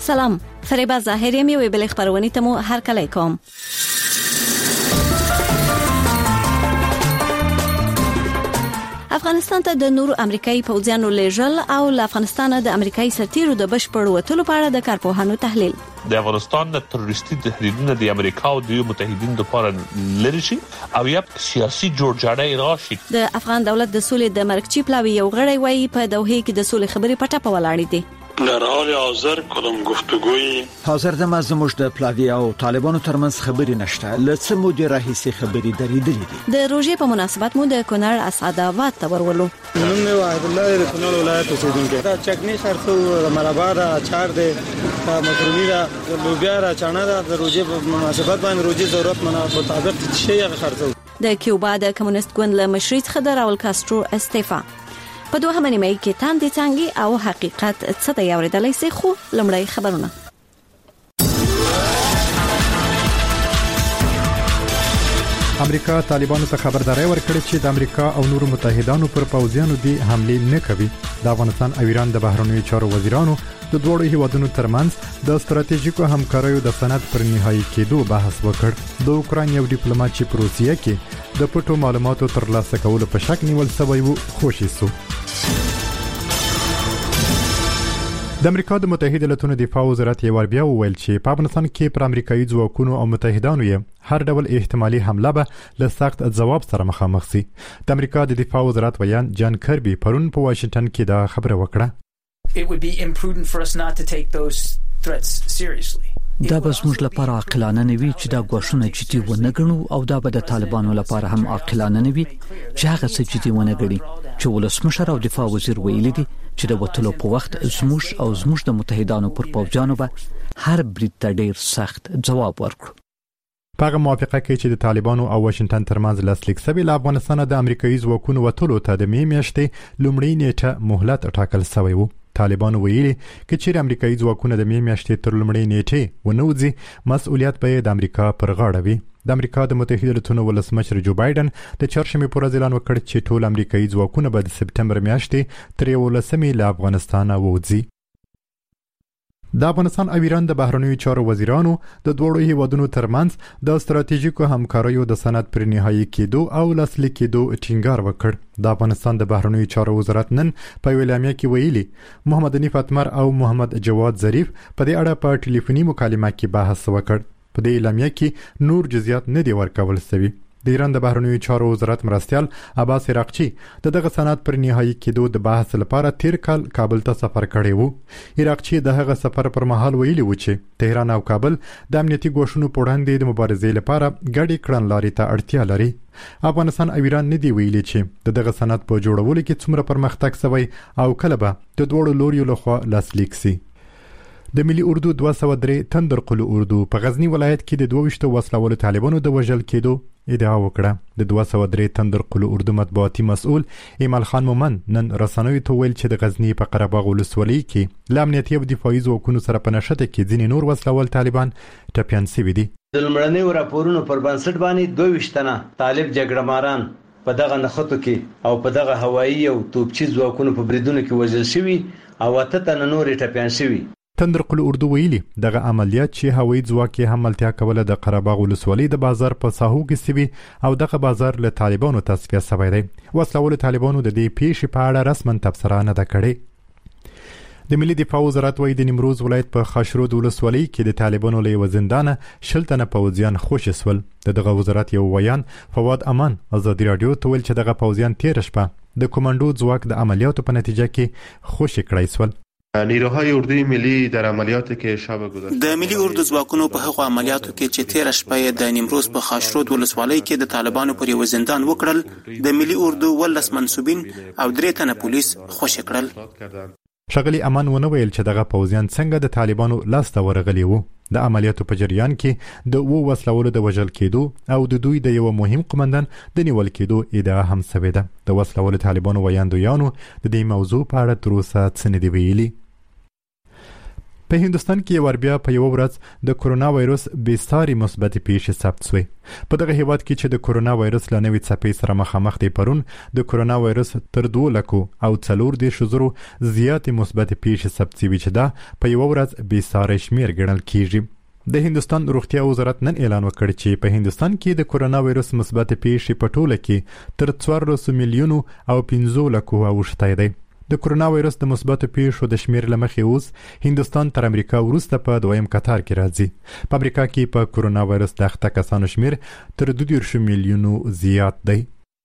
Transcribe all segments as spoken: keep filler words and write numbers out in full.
سلام، فریبا ظاهری می وی بل خبرونی تمو هر کله کوم. افغانستان ته د نورو امریکایي پوځیانو لیږل او له افغانستانه د امریکایي سرتیرو د بشپړ وټلو په اړه د کارپوهانو تحلیل. د افغانستان د تروریستي تهدیدونو د امریکا او د متحدینو لپاره لري شي او یا سیاسي جوړجاړی راشي. د افغان دولت د سولې د مرکچی پلاوی یو غړی وایي په دوحه کې د سولې خبرې پټه په ولاړې دي. در حال حاضر کدام گفتگوی حاضر د مزموش د پلاوی او طالبانو ترمنځ خبرې نشته، لڅ مو د راهیسي خبرې درېدلې دي. د روزي په مناسبت مو د کونړ اسعدآباد ته ورولو. نوم مې وحید الله د کونړ ولایت اوسیدونکی. دا چکنی خرڅو مربا دا اچار دی، دا مکرونی دا لوبیا را چانه دا د روزي په مناسبت باندې روزي ضرورت مطابق شي خرڅو. د کیوبا د کمونیست ګوند له مشري څخه د راول کاسترو استعفا. په دوه نیمه کې تاندې څنګه او حقیقت څه دی اوریدلای سي، خو لمړی خبرونه. امریکا طالبانو ته خبرداري ورکړه چې د امریکا او نورو متحدانو پر پوځیانو دي حمله نه کوي. د افغانستان او ایران د بهرنیو چارو وزیرانو د دوه هیوادونو ترمنځ د ستراتیژیکو همکاریو د سند پر نهایی کېدو بحث وکړ. د اوکران یو ډیپلوماټ چې په روسیه کې د پټو معلوماتو ترلاسه کولو په شک نیول شوی وو خوشی سو. د امریکا د متحده ایالاتو دفاع وزارت یې وربیا وویل چې په افغانستان کې پر امریکایي ځواکونو او متحدانو یې هر ډول احتمالي حمله به له سخت ځواب سره مخامخ شي. د امریکا د دفاع وزارت ویان جان کربي پرون په واشنگټن کې دا خبره وکړه. It would be imprudent for us not to take those threats seriously. دا به زموږ لپاره عاقلانه نه وي چې دا غوښتنه جدي ونه ګڼو، او دا به د طالبانو لپاره هم عاقلانه نه وي چې هغه څه جدي ونه ګڼي چې ولسمشر او دفاع وزیر ویلي دي چې د وټلو په وخت زموږ او زموږ د متحدانو پر پوځیانو به هر برید ته ډیر سخت جواب ورکړو. په موافقه کې چې د طالبانو او واشنگټن ترمنځ لاسلیک شوی له افغانستان د امریکایي ځواکونو وټلو ته د می میاشتې لومړی نیټه مهلت ټاکل شوی وو. طالبانو ویلي چې چیرې امریکایي ځواکونه د می میاشتې تر لومړۍ نیټې ونوځي، مسؤلیت به د امریکا پر غاړه وي. د امریکا د متحده ایالاتو ولسمشر جو بایدن د چهارشنبه پر ورځ اعلان وکړ چې ټول امریکایي ځواکونه به د سپتمبر میاشتې تر یولسمې له افغانستان ووځي. د افغانستان او ایران د بهرنیو چارو وزیرانو د دوه هیوادونو ترمنځ د ستراتیژیکو همکاریو د سند پر نهایی کېدو او لاسلیک کېدو ټینګار وکړ. د افغانستان د بهرنیو چارو وزارت نن په اعلامیه کې ویلي محمد حنیف اتمر او محمد جواد ظریف په دې اړه په ټلیفوني مکالمه کې بحث وکړ. په دې اعلامیه کې نور جزئیات نه دی ورکول شوی. د ایران د بهرنیو چارو وزارت مرستیال عباس عراقچی د دغه سند پر نهایی کېدو د بحث لپاره تیر کال کابل ته سفر کړی وو. عراقچی د هغه سفر پر مهال ویلي و چې تهران او کابل د امنیتي ګوښونو په وړاندې د مبارزې لپاره ګډې کړنلارې ته اړتیا لري. افغانستان او ایران نه دی ویلي چې دغه سند په جوړولو کې څومره پرمختګ شوی او کله به د دوه لوريو لخوا لاسلیک شي. د ملي اردو دوه سوه درې تندر قلو اردو په غزنی ولایت کې د دوه ویشت وسلوالو طالبانو د وژل کېدو ادعا وکړه. د دوه سوه درې تندر قلو اردو مطبوعاتي مسؤل ایمل خان مومن نن رسنیو ته ویل چې د غزنی په قره باغ ولسوالۍ کې له امنیتي او دفاعي ځواکونو سره په نښته کې ځینې نور وسلوال طالبان ټپیان شوي دي. د لومړنیو راپورونو پر بنسټ باندې دوه ویشت تنه طالب جګړه ماران په دغه نښتو کې او په دغه هوایي او توپچي ځواکونو په بریدونو کې وژل شوي او اته تنه نور ټپیان شوي. تندر قلو اردو ویلي دغه عملیات چې هوایي ځواک یې هم ملتیا کوله د قره باغ ولسوالۍ د بازار په ساحو کې سوي او دغه بازار له طالبانو تصفیه شوی دی. وسلوالو طالبانو د دې پیښې په اړه رسما تبصره نه ده کړې. د ملي دفاع وزارت وايي د نیمروز ولایت په خاشرود ولسوالۍ کې د طالبانو له یو زندانه شل تنه پوځیان خوشي شول. دغه وزارت یو ویان فواد امان ازادي رادیو ته ویل چې دغه پوځیان تیر شپه د کمانډو ځواک د عملیاتو په نتیجه کې خوشي کړای شول. نیروهای اردوی ملی در عملیاتی که شب گذشته د ملي اردو ځواکونو په هغو عملیاتو کې چې تیر شپه د نیمروز په خاشرود ولسوالۍ کې د طالبانو پر یو زندان وکړل، د ملي اردو ولس منسوبین او درې تنه پولیس خوشي کړل. شغلی امان ونه ویل چې دغه پوځیان څنګه د طالبانو لاس ته ورغلي وو. د عملیاتو په جریان کې د وو وسلوالو د وژل کېدو او د دوی د یو مهم قومندان د نیول کېدو ادعا هم شوې ده. د وسلوالو طالبانو ویاندویانو د دې موضوع په اړه تر اوسه څه نه دی ویلي. په هندستان کې وربیا په یو ورځ د کرونا وایرس بیساري مثبت پیښې ثبت شوې. په دغه هیواد کې چې د کرونا وایرس له نوې څپې سره مخامخ دی، پرون د کرونا وایرس تر دوه لکو او څلور دېرش زرو زیاتې مثبت پیښې ثبت شوې چې دا په یو ورځ بیساري شمیر ګڼل کیږي. د هندستان روغتیا وزارت نن اعلان وکړ چې په هندستان کې د کرونا وایرس مثبت پیښې په ټوله کې تر څوارلس میلیونو او پنځه لکو اوښتی دی. د کرونا وایرس د مثبت پیښو د شمیر له مخې اوس هندستان تر امریکا وروسته په دویم قطار کې راځي. په امریکا کې په کرونا وایرس د اخته کسانو شمیر تر دوه دېرش میلیونو زیات دی.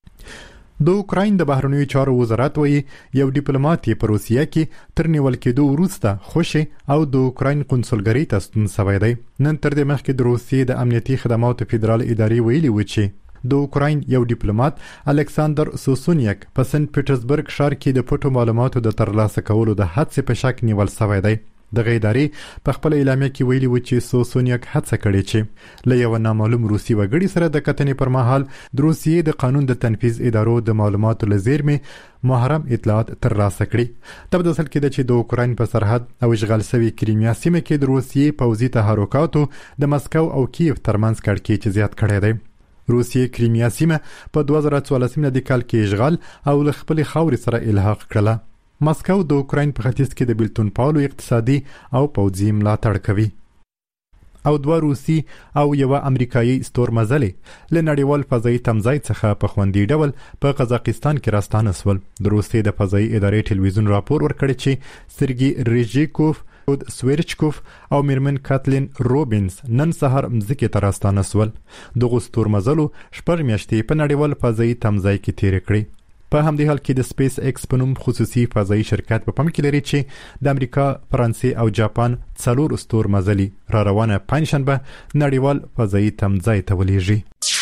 د اوکراین د بهرنیو چارو وزارت وایي یو ډیپلوماټ یې په روسیه کې تر نیول کېدو وروسته خوشي او د اوکراین قونسلګرۍ ته ستون شوی دی. نن تر دې مخکې د روسیې د امنیتي خدماتو فدرال ادارې ویلي و چې د اوکراین یو ډیپلوماټ الکساندر سوسونیک په سنت پیټرزبرګ ښار کې د پټو معلوماتو د ترلاسه کولو د هڅې په شک نیول شوی دی. دغه ادارې په خپل اعلامیه کې ویلي و چې سوسونیک هڅه کړې چې له یو نامعلوم روسي وګړي سره د کتنې پر مهال د روسیې د قانون د تنفیذ ادارو د معلوماتو له زیرمې محرم اطلاعات ترلاسه کړي. تبدو اصل کې د چې د اوکراین په سرحد او اشغال شوی کریمیا سیمه کې د روسیې پوځي تحرکاتو د مسکو او کیف ترمنځ کړکېچ چې زیات کړی دی. روسیې کریمیا سیمه په دوه زره څوارلس میلادي کال کې اشغال او له خپلې خاورې سره الحاق کړله. مسکو د اوکراین په ختیځ کې د بیلتون پالو اقتصادي او پوځي ملاتړ کوي. او دوه روسي او یو امریکایي ستورمزلي له نړیوال فضایي تمځای څخه په خوندي ډول په قزاقستان کې راستانه شول. د روسیې د فضایي ادارې ټلویزیون راپور ورکړی چې سرګي ریژیکوف سویرچکوف او میرمن کاتلین روبینز نن سهار مځکې ته راستانه شول. دغه ستورمزلو شپږ میاشتې په نړیوال فضایي تمځای کې تیرې کړې. په همدې حال کې د سپیس ایکس په نوم خصوصي فضایي شرکت په پام کې لري چې د امریکا، فرانسې او جاپان څلور ستورمزلي را روانه پنځشنبه نړیوال فضایي تمځای ته ولېږي.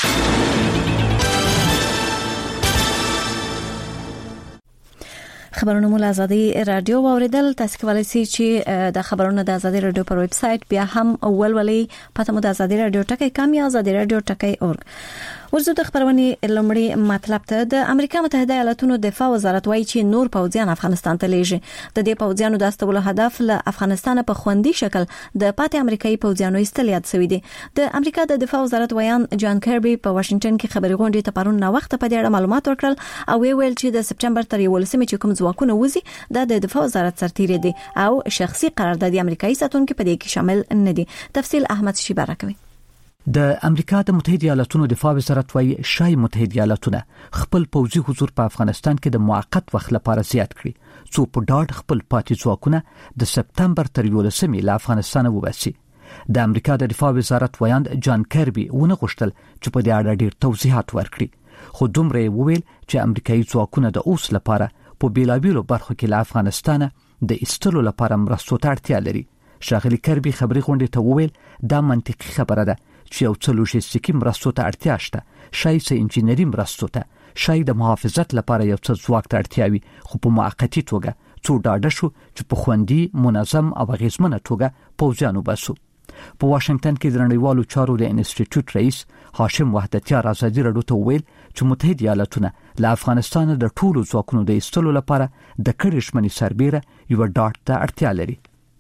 خبرونه مو له آزادي رادیو واوریدل. تاسو کولی شئ چې د خبرونو د آزادي رادیو پر ویب سټ بیا هم ولولئ. پته مو د آزادي رادیو ټکی کام یا آزادي رادیو ټکی اورګ. ورزو د خبرونې لومړی مطلب ته د امریکا متحده ایالاتونو دفاع وزارت وایي چې نور پوځیان افغانستان ته لیږي. د دې پوځیانو د استولو هدف له افغانستان په خوندي شکل د پاتې امریکایي پوځیانو ایستل یاد شوی دی. د امریکا د دفاع وزارت ویان جان کربي په واشنگټن کې خبري غونډې ته پرون نو وخت په دې اړه معلومات ورکړل او ویل چې د سپټمبر تر یولسمې چې کوم ځواکونه وځي د دفاع وزارت سرتیری دي او شخصي قرارداد امریکایي ساتونکو په دې کې شامل نه دي. تفصیل احمد شیبا راکوي. د امریکا د متحده ایالاتونو دفاع وزارت وايي شای متحده ایالاتونه خپل پوځي حضور په افغانستان کې د موقت وخت لپاره زیات کړي څو په ډاډ خپل پاتې ځواکونه د سپټمبر تر یولسمې له افغانستان وباسي. د امریکا د دفاع وزارت ویاند جان کربي ونه غوښتل چې په دې اړه ډیر توضیحات ورکړي، خو دومره ویل چې امریکایي ځواکونه د اوس لپاره په بیلابیلو برخو کې له افغانستان د ایستلو لپاره مرستو ته اړتیا لري. ښاغلي کربي خبري غونډې ته وویل دا منطقي خبره ده چې یو څه لوژستیکي مرستو ته اړتیا شته، شاید څه انجینري مرستو ته، شاید د محافظت لپاره یو څه ځواک ته اړتیا وي، خو په موقتي توګه څو ډاډه شو چې په خوندي، منظم او اغیزمنه توګه پوځیان وباسو. په واشنگټن کې د نړیوالو چارو د انسټیټیوټ رئیس هاشم وحدتیار آزادي رادیو ته ویل چې متحده ایالاتونه له افغانستان د ټولو ځواکونو د ایستلو لپاره د کډې شمنې سربیره یو ډاټ ته اړتیا لري.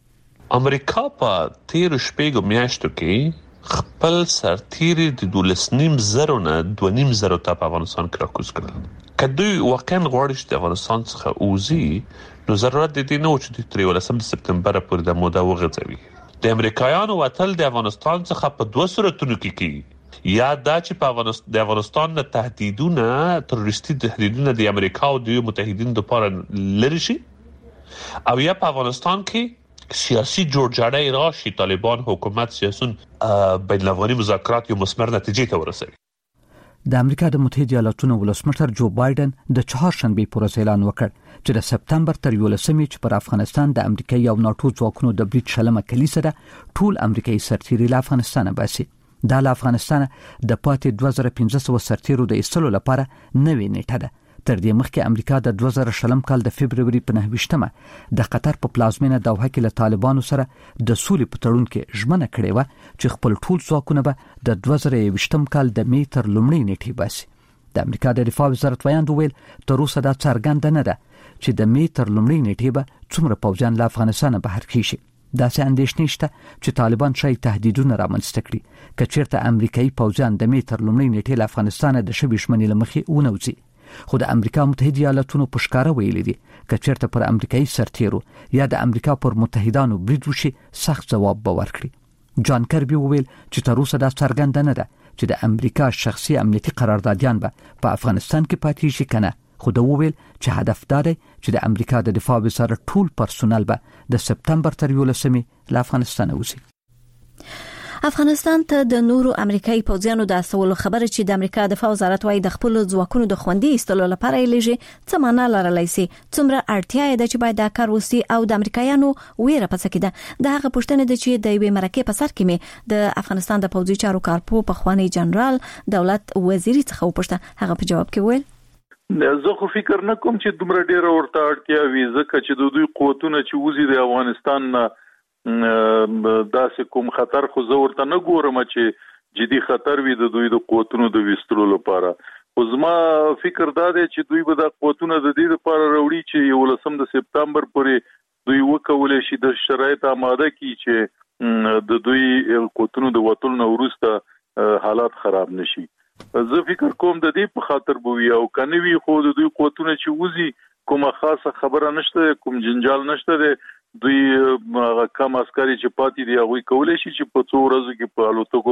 امریکا په تیر شپږو میاشتو کې خپل سرتیری د دولس نیم زرو نه دوه نیم زرو ته په افغانستان کې راکوز کړل. که دوی واقعا غواړي چې د افغانستان څخه ووځي نو ضرورت د دې نه و چې تر یولسم سپټمبر پورې د موده وغځوي. د امریکایانو وتل د افغانستان څخه په دوه صورتونو کې کیږي. یا دا چې په د افغانستان نه تهدیدونه تروریستي تهدیدونه د امریکا او د متحدینو لپاره لري شي، او یا په افغانستان کې سیاسي جوړجاړی راشي، طالبان حکومت سیاسون بین الافغاني مذاکرات یو مثمر نتیجې ته ورسوي. د امریکا د متحده ایالاتونو ولسمشر جو بایدن د چهارشنبه پر اعلان وکړ چې د سپټمبر تر یولسمې چې پر افغانستان د امریکایي او ناتو ځواکونو د برید شلمه کلی سره ټول امریکایي سرتیري له افغانستان باسي. دا له افغانستان د پاتې دوه زره پنځه سوه سرتیرو د ایستلو لپاره نوې نیټه ده. تر دې مخکې امریکا د دوه زره شلم کال د فبروري په نهه ویشتمه د قطر په پلازمینه دوحه کې له طالبانو سره د سولې په تړون کې ژمنه کړې وه چې خپل ټول ځواکونه به د دوه زره یوویشتم کال د می تر لومړۍ نیټې باسي. د امریکا د دفاع وزارت ویاند وویل تر اوسه دا څرګنده نه ده چې د می تر لومړۍ نیټې به څومره پوځیان له افغانستان بهر کیږي. داسې اندېښنې شته چې طالبان شاید تهدیدونه رامنځته کړي که چېرته امریکایي پوځیان د مې تر لومړۍ نیټې له افغانستانه د شوې ژمنې له مخې ونوځي. خو د امریکا متحده ایالاتونو په ښکاره ویلي دي که چېرته پر امریکایي سرتیرو یا د امریکا پر متحدانو برید وشي سخت ځواب به ورکړي. جان کربي وویل چې تر اوسه دا څرګنده نه ده چې د امریکا شخصي امنیتي قراردادیان به په افغانستان کې پاتې شي کنه، خو دا وویل چې هدف دا دی چې د امریکا د دفاع وزارت ټول پرسونل به د سپتمبر تر یولسمې له افغانستان وځي. افغانستان ته د نورو امریکایي پوځیانو د استولو خبره چې د امریکا دفاع وزارت وايي د خپل ځواکونو د خوندي استلو لپاره یې لږه څه معنا لرلای شي، څومره اړتیا ده چې باید دا کار وسی او د امریکایانو ویره پڅ کېده. د هغه پښتنه د چې د یوې مرکه په سر کې مې د افغانستان د پوځي چارو کارپو په خوانی جنرال دولت وزیری څخه وپوښته. هغه په جواب کې ویل زه خو فکر نه کوم چې دومره ډیره ورته اړتیا وي، ځکه چې د دوی قوتونه چې وزي د افغانستان نه داسې کوم خطر خو زه ورته نه ګورم چې جدي خطر وي د دوی د قوتونو د وستلو لپاره. خو زما فکر دا دی چې دوی به د قوتونو د دې لپاره راوړي چې یولسم د سپتمبر پورې دوی وکولای شي د شرایط آماده کړي چې د دوی قوتونو د وټول نه وروسته حالات خراب نشي. زه فکر کوم د دې په خاطر بوي او کني وي خو د دوی قوتونه چې وزي کومه خاصه خبره نشته، کوم جنجال نشته دی. دوی هغه کم عسکري چې پاتې دي هغه کولای شي چې په څو ورځو کې په الوتکو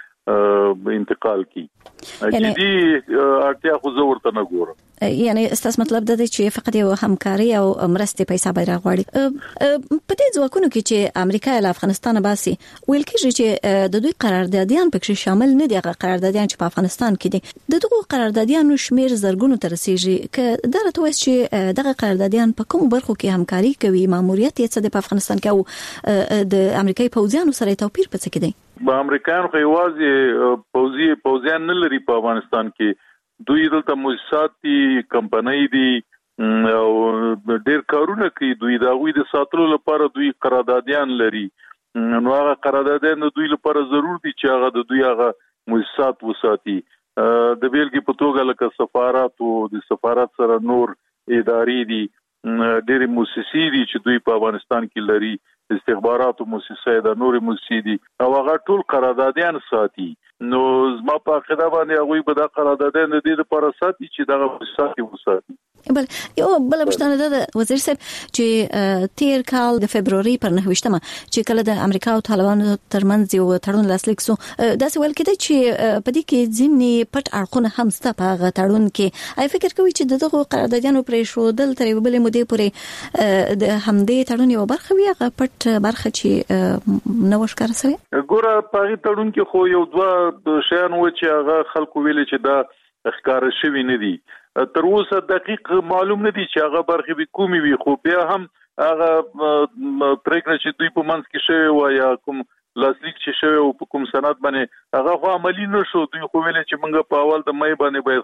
کې انتقال کړي. جدي اړتیا خو زه ورته نه ګورم. یعنی ستاسو مطلب دا دی چې فقط یو همکاري او مرستې پیسې به راغواړي. په دې ځواکونو کې چې امریکا له افغانستان باسي ویل کېږي چې د دوی قراردادیان پکې شامل نه دي. هغه قراردادیان چې په افغانستان کې دي د دغه قراردادیانو شمیر زرګونو ته رسیږي. که دا راته وایي چې دغه قراردادیان په کوم برخو کې همکاري کوي، ماموریت یې څه دی په افغانستان کې او د امریکایي پوځیانو سره توپیر په څه کې دی؟ په امریکایانو خو یوازې پوځي پوځیان نه لري په افغانستان کې، دوی دلته مؤسسات دي، کمپنۍ دي او ډېر کارونه کوي. دوی د غوي د ساتلو لپاره دوی قراردادیان لري. نو هغه قراردادیان د دوی لپاره ضرور دي چې هغه د دوی هغه مؤسسات وساتي. د بیلګې په توګه لکه سفارت او د سفارت سره نور ادارې دي، ډېر مؤسسې دي چې دوی په افغانستان کې لري، استخبارات او مؤسسې د نور مؤسسې دي او هغه ټول قراردادیان ساتي. نو زما په عقیده باندې هغه به د قراردادیان د دې لپاره ساتي چې دغه مؤسسات وساتي. بل یو بل پښتنه د وزیر صاحب چې تیر کال د فبرवरी پر نهویشتمه چې کله د امریکا او طالبانو ترمنځ یو تړون لاسلیک شو، دا څه ویل کېده چې په دې کې ځینې پټ اړخونه هم ستا په هغه تړون کې. آی فکر کوي چې دغه قراردادیانو پرې شو دل تر یو بل مودې پورې د همدې تړون یو برخه وي، هغه پټ برخه چې نو ښکار سره ګوره په هغه تړون کې خو یو دوه شیان و چې هغه خلکو ویل چې دا ښکار شوی نه دي. تر اوسه دقیق معلوم نه دي چې هغه برخه به کومي وي، خو بیا هم هغه پریکړه چې دوی په منځ کې شوی و یا کوم لاسلیک چې شوی او په کوم سند باندې هغه خو عملی نشو. دوی خو ویل چې موږ په اول د مې باندې به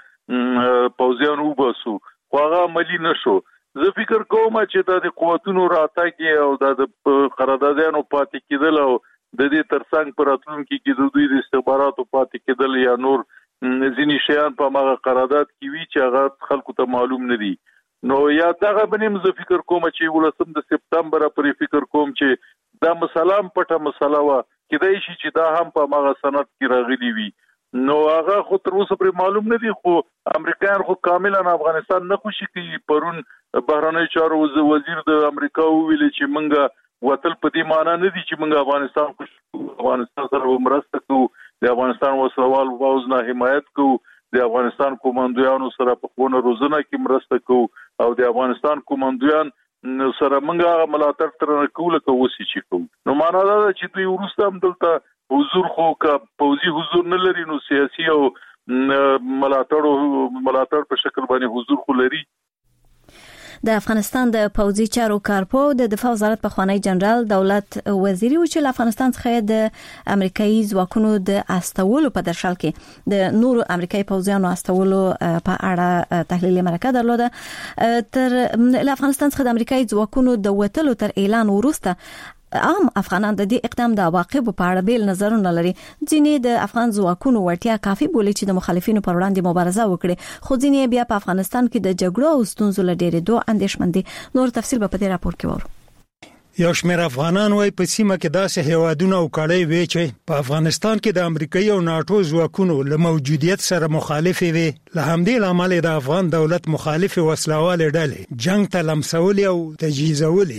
خپل پوځیان وباسو، خو هغه عملی نشو. زه فکر کوم چې د قوتونو راتګ او د قراردادیانو پاتې کېدل او د دې ترڅنګ پر راتلونکي کې د دوی د استخباراتو پاتې کېدل یا نور ځینې شیان په هغه قرارداد کې وی چې هغه خلکو ته معلوم نه دي. نو یا دغه بنیم زه فکر کوم چې ولسم د سپتمبر پرې فکر کوم چې دا مسله پټه مسله وا کېدای شي چې دا هم په هغه سند کې راغلي وي. نو هغه خو تر اوسه پرې معلوم نه دي، خو امریکایان خو کاملا افغانستان نه خوشي کوي. پرون بهرنی چارو وزیر د امریکا ویل چې منګه وتل په دې معنی نه دي چې موږ افغانستان خوشو، افغانستان سره مرسته کوو، د افغانستان وسوال پوځ نه حمایت کوو، د افغانستان کوماندویانو سره په خونه روزنه کې مرسته کوو او د افغانستان کوماندویان سره موږ ملاتړ تر کوله کوسي چې کوو. نو معنا دا چې دوی ورسته هم دلته حضور خو کا پوځي حضور نه لري، نو سیاسي او ملاتړ ملاتړ په شکل باندې حضور خو لري. د افغانستان د پوځي چارو کارپو د دفاع وزارت په خوانی جنرال دولت وزیری و چې افغانستان څخه د امریکایي ځواکونو د استولو په درشل کې د نورو امریکایي پوځیانو استولو په اړه تحلیل مرکه درلوده. تر افغانستان څخه د امریکایي ځواکونو د وټلو تر اعلان وروسته عام افغانان د دې اقدام د عواقب په اړه بیل نظرونه لري. ځینې د افغان ځواکونو وړتیا کافي بولي چې د مخالفینو پر وړاندې مبارزه وکړي، خو ځینې بیا په افغانستان کې د جګړو او ستونزو له ډېرېدو اندېښمن دي. نور تفصیل به په دې راپور کې وورو. یو شمېر افغانان وای په سیمه کې داسې هیوادونه او کړي وی چې په افغانستان کې د امریکایي او ناتو ځواکونو له موجودیت سره مخالف وي. له همدې لامل د افغان دولت مخالف وسلوال ډلې جنگ ته لمسول او تجهیزول.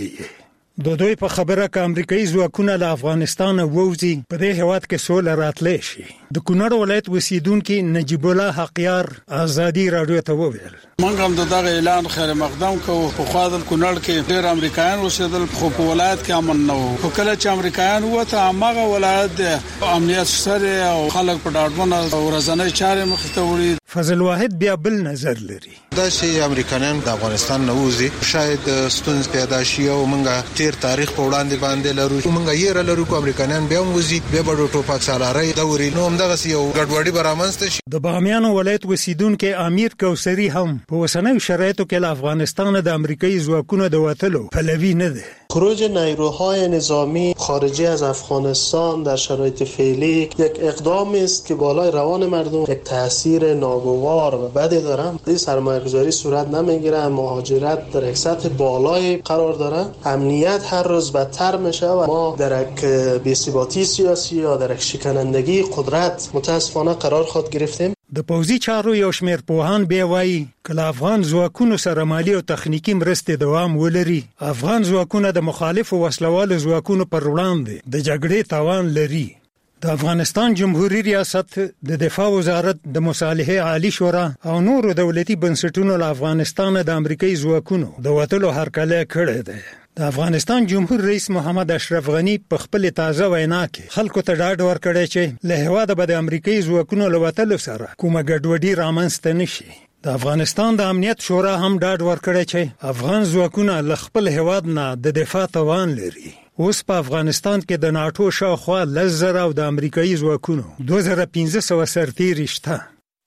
د دوی په خبره ک امریکایي ځواکونه له افغانستان ووزي په دې هواد کې سول راتلې شي. د کونړ ولایت اوسیدونکو نجیب الله حقیار ازادي رادیو ته وویل موږ هم دغه اعلان خیر مقدم کوو. په خادل کونړ کې ډېر امریکایان اوسېدل خو په ولایت کې امن نه وو. په کله چې امریکایان وته هغه ولایت د امنیت سره او خلک په ډاډمنه ورځنۍ چارې مخ ته وړي. فضل واحد بیا بل نظر لري. دا چې امریکایان د افغانستان نه وځي شاید ستونزې پیدا شي او موږ تیر تاریخ په وړاندې باندې لرو. موږ یې را لرو کوم امریکایان بیا وځي بیا به ټوپک سالاري دوري نو دغه یو ګډوډي برامنسته شي. د بامیان ولایت اوسیدونکو امیر کوثری هم په وسنوي شرایطو کې له افغانستان د امریکایي ځواکونو د وټلو پلوی نه ده. خروج نیروهای نظامی خارجی از افغانستان در شرایط فعلی یک اقدامی است که بالای روان مردم یک تاثیر ناگوار و بدی داره. این سرمایه‌گذاری صورت نمیگیره، مهاجرت در یک سطح بالای قرار داره، امنیت هر روز بدتر میشه و ما در یک بی‌ثباتی سیاسی یا در یک شکنندگی قدرت متاسفانه قرار خود گرفتیم. د پوزي چارو یو شمېر پوهان بیا وایي کله افغان ځواکونو سره مالی او تخنیکی مرستې دوام ولري افغان ځواکونه د مخالفو وسلوالو ځواکونو پر وړاندې د جګړې توان لري. د افغانستان جمهوریت ریاست د دفاع وزارت د مصالحه عالی شورا او نورو دولتي بنسټونو له افغانستان د امریکایي ځواکونو د وټلو هرکلی کړی دی. د افغانستان جمهور رئیس محمد اشرف غنی په خپل تازه وینا کې خلکو ته ډاډ ورکړی چې له هواده به د امریکایي ځواکونو له وټلو سره کومه ګډوډي رامنځته نشي. د افغانستان د امنیت شورا هم ډاډ ورکړی چې افغان ځواکونه له خپل هواد نه د دفاع توان لري. اوس په افغانستان کې د ناتو شاوخوا لس زره او د امریکایي ځواکونو دوه زره پنځه سوه سرتیري شته.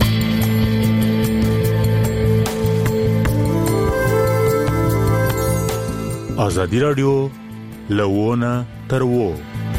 ازادي رادیو لوونه تر وو.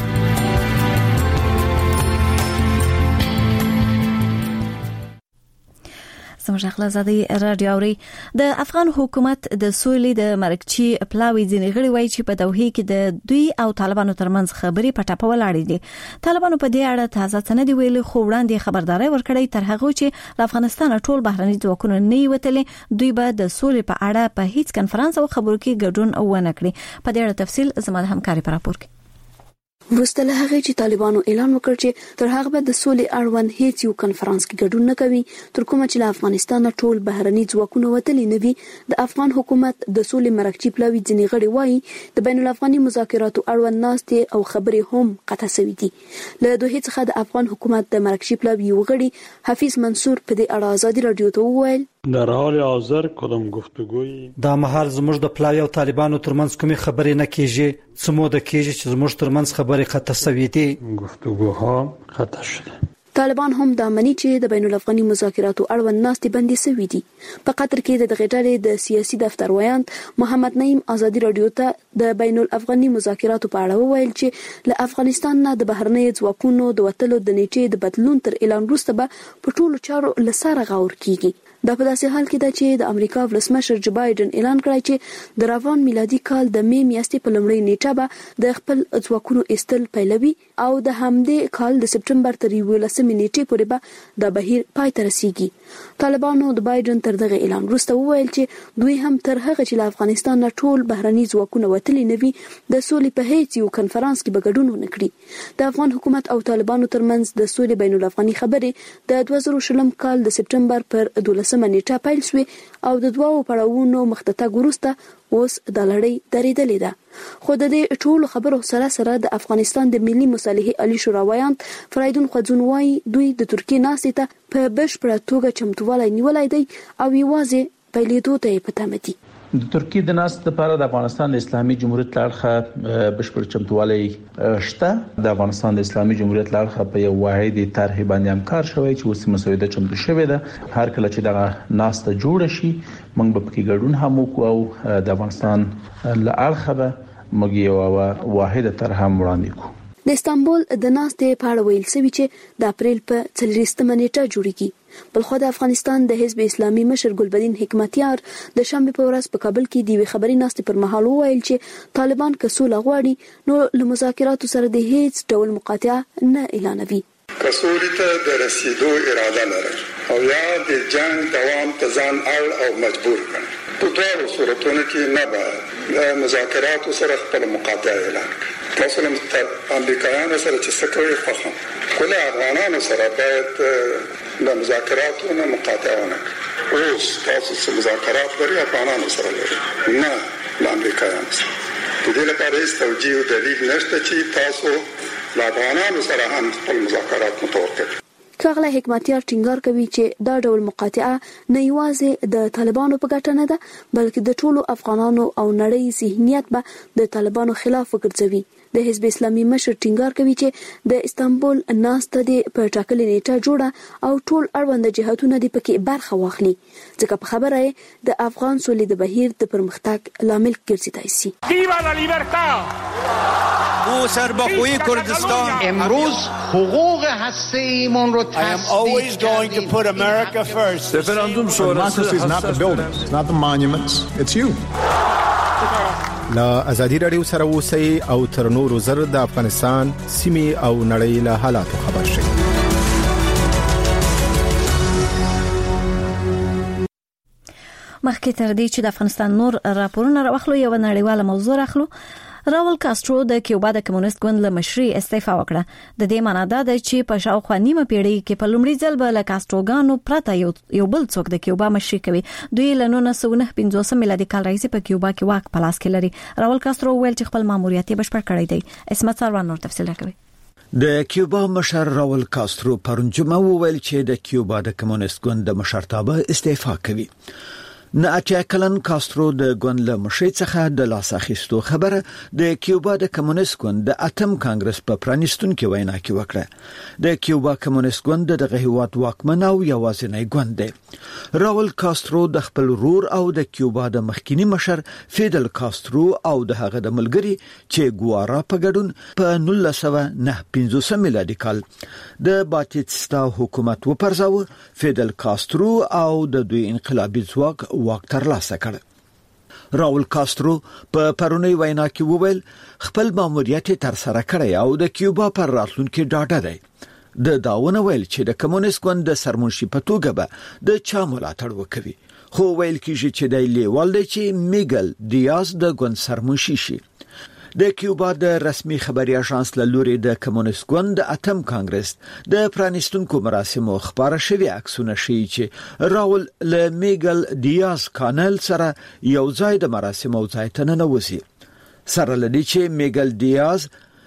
زموږ خلاصادي رادیو اوري د افغان حکومت د سولې د مرکچی پلاوی ځینې غړي وایي چې په دوحه کې د دوی او طالبانو ترمنځ خبري په ټاپه ولاړې دي. طالبانو په دې اړه تازه سند ویلي خو وړاندې خبرداري ورکړې تر هغه چې افغانستان ټول بهرني ځواکونه نه وتلې دوی به د سولې په اړه په هیڅ کنفرانس او خبرو کې ګډون ونه کړي. په دې اړه تفصیل زموږ همکاري پر راپور کې وروسته له هغه چې طالبانو اعلان وکړ چې تر هغه به د سولې اړوند هیڅ یو کنفرانس کې ګډون نه کوي تر کومه چې له افغانستان ټول بهرني ځواکونه وتلي نه وي. د افغان حکومت د سولې مرکچی پلاوی ځینې غړي وایي د بین الافغاني مذاکراتو اړوند ناستې او خبرې هم قطع شوې دي. له دوه څخه د افغان حکومت د مرکچی پلاوی یو غړي حفیظ منصور په دې اړه ازادي رادیو ته وویل در حال حاضر کدام گفتگوی دا مهال زموږ د پلاوی او طالبانو ترمنځ کومې خبرې نه کیږي. څه موده کیږي چې زموږ ترمنځ خبرې قطع شوې دي. گفتگوها قطع شده. طالبان هم د امني چې د بین الافغاني مذاکراتو اړوند ناستې بندي شوې دي. په قطر کې د دغه ډلې د سیاسي دفتر ویاند محمد نعیم ازادي رادیو ته د بین الافغاني مذاکراتو په اړه وویل چې له افغانستان نه د بهرنۍ ځواکونو د وټلو د نیټې د بدلون تر اعلان وروسته به په ټولو چارو لساره غور کیږي. دا په داسې حال کې ده چې د امریکا ولسمشر جو بایدن اعلان کړی چې د روان میلادي کال د می میاشتې په لومړۍ نیټه به د خپل ځواکونو ایستل پیلوي او د همدې کال د سپټمبر تر یولسمې نیټې پورې به د بهیر پای ته رسیږي. طالبانو د بایدن تر دغه اعلان وروسته وویل چې دوی هم تر هغه چې له افغانستان نه ټول بهرني ځواکونه وتلي نه وي د سولې په هیڅ یو کنفرانس کې به ګډون ونه کړي. د افغان حکومت او طالبانو ترمنځ د سولې بین الافغاني خبرې د دوه زره شلم کال د سپټمبر پر دولسمه نیټه پیل شوې او د دوو پړاوونو مخته وروسته اوس د لړۍ درېدلې ده. خو د دې ټولو خبرو سره سره د افغانستان د ملي مصالحې عالی شورا ویاند فرایدون خوځون وايي دوی د ترکیې ناستې ته په بشپړه توګه چمتووالی نیولی دی او یوازې پیلېدو ته یې په تمه دي. د ترکیې د ناست لپاره د افغانستان د اسلامي جمهوریت لړخه بشپړ چمتووالی شته. د افغانستان د اسلامي جمهوریت لړخه په یو واحد طرح باندې همکار شوی چې اوس مسوده چمتو شوې ده. هر کله چې دغه ناست جوړ شي موږ به پکې ګډون هم وکړو او د افغانستان لړخه به موږ یو واحد طرح هم وړاندې کوو. د استانبول د ناستې په اړه ویل شوی چې د اپریل په څلوېښتمه نیټه جوړیږي. بلخو د افغانستان د حزب اسلامي مشر ګلبدین حکمتیار د شنبه په ورځ په کابل کې د خبري ناستې پر مهال وویل چې طالبان کسول غواړي نو له مذاکراتو سره د هیڅ ډول مقاطعه نه اعلانوي. کسول ته د رسیدو اراده لري او یا د جنگ دوام ته ځان اړ او مجبور کړي. په ټولو صورتونو کې نه به مذاکراتو سره خپل مقاطعه اعلان کړي. تاسو هم امریکایانو سره چې څه کوي فهم کله افغانانو سره باید د مذاکراتو نه مقاطعه ونه کړي. اوس تاسو چې مذاکرات لري افغانانو سره لري نه له امریکایانو سره. د دې لپاره هیڅ توجیه او دلیل نشته چې تاسو له افغانانو سره هم خپل مذاکرات متوقف کړئ. ښاغلی حکمتیار ټینګار کوي چې دا ډول مقاطعه نه یوازې د طالبانو په ګټه نه ده بلکې د ټولو افغانانو او نړۍ ذهنیت به د طالبانو خلاف وګرځوي. د حزب اسلامي مشر ټینګار کوي چې د استانبول ناسته د په ټاکلې نیټه جوړه او ټول اړوند جهاتونه د پکې برخه واخلي ځکه په خبره یې د افغان سولې د بهیر د پرمختګ لامل ګرځیدای شي. ویوا لا لیبرتا او سربخوی کردستان امروز حقوق هسته‌ایمون رو I am always going to put America first. Referendum democracy is not the buildings, it's not the monuments, it's you. لا ازادي رادیو سره اوسئ او تر نورو زر د افغانستان سیمې او نړۍ له حالاتو خبر شئ. مخکې تر دې چې د افغانستان نور راپورونه راوخلو یو نړیواله موضوع راخلو. راول کاسترو د کیوبا د کمونیست ګوند له مشري استعفا وکړه. د دې معنی دا ده چې په شاوخوا نیمه پیړۍ کې په لومړي ځل به له کاستروګانو پرته یو, یو بل څوک د کیوبا مشري کوي. دوی له نولس سوه نهه پنځوس میلادي کال راهیسې په کیوبا کې واک په لاس کې لري. راول کاسترو ویل چې خپل ماموریت یې بشپړ کړی دی. اسمت سروان نور تفصیل راکوي. د کیوبا مشر راول کاسترو پرون جمعه وویل چې د کیوبا د کمونیست ګوند د مشرتابه استعفا کوي. نه اټیا کلن کاسترو د ګوند له مشرۍ څخه د لاس اخیستو خبره د کیوبا د کمونیست ګوند د اتم کانګرس په پرانیستونکو وینا کې وکړه. د کیوبا کمونیست ګوند دغه هیواد واکمن او یوازینی ګوند دی. راول کاسترو د خپل رور او د کیوبا د مخکینی مشر فیدل کاسترو او د هغه د ملګری چې ګوارا په ګډون په نولس سوه نهه پنځوس میلادي کال د باتیستا حکومت وپرځاوه. فیدل کاسترو او د دوی انقلابي ځواک واک ترلاسه کړ. راول کاسترو په پرونی وینا کې وویل خپل ماموریت تر سره کړی او د کیوبا پر راتلونکي ډاډه دی. د داونه ویل چې د کمونیست ګوند د سرمنشي په توګه به د چا ملاتړ وکوي خو ویل کیږي چې د لیوال دی چې میګل دیاز د ګوند سرمنشي شي. د کیوبا د رسمي خبري اژانس له لوري د کمونیست ګوند د اتم کانګرس د پرانیستونکو مراسمو خبره شوی عکسونه ښیي چې راول له میګل دیاز کانل سره یو ځای د مراسمو ځای ته ننوځي. سره لدی چې میګل دیاز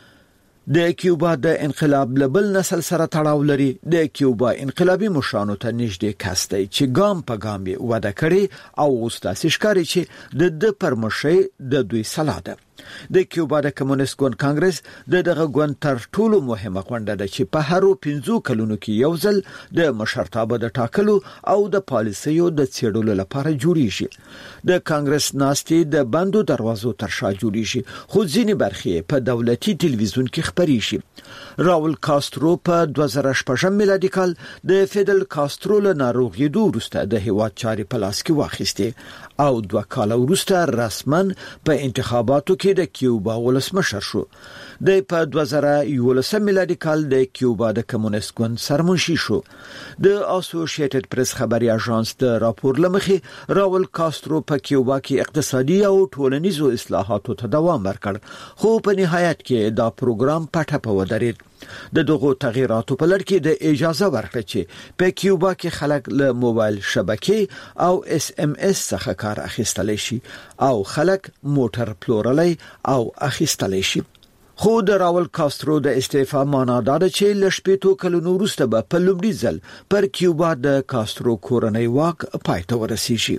د کیوبا د انقلاب لبل نسل سره تړاو لري. د کیوبا انقلابي مشرانو ته نږدې کس دی چې ګام په ګام یې وده کړي او اوس داسې ښکاري چې د د پرمشي د دوی سلاده. د کیوبا د کمونیست ګوند کانګرس د دغه ګوند تر ټولو مهمه غونډه ده چې په هرو پنځو کلونو کې یو ځل د مشرتابه د ټاکلو او د پالیسیو د څېړلو لپاره جوړیږي. د کانګرس ناستې د بندو دروازو تر شا جوړیږي خو ځینې برخې په دولتي ټلویزیون کې خبري شي. راول کاسترو په دوه زره شپږم میلادي کال د فیدل کاسترو له ناروغیدو وروسته د هیواد چارې په لاس کې واخیستې او دوه کال وروسته رسماً په انتخاباتو کې د کیوبا ولسمشر شو. د په دوه زره یولسم میلادي کال د کیوبا د کمونیست ګوند سرمنشي شو. د اسوسییټډ پریس خبري اژانس د راپور لمخې راول کاسترو په کیوبا کې اقتصادي او ټولنیزو اصلاحاتو ته دوام ورکړ خو په نهایت کې دا پروګرام پټه په ودرید. د دغو تغیراتو په لړ کې د اجازه ورکړه چې په کیوبا کې خلک له موبایل شبکې او اس ام اس څخه کار اخیستلی شي او خلک موټر پلورلی او اخیستلی شي. خو د راول کاسترو د استعفا معنا دا ده چې له شپېتو کلونو وروسته به په لومړي ځل پر کیوبا د کاسترو کورنۍ واک پای ته ورسیږي.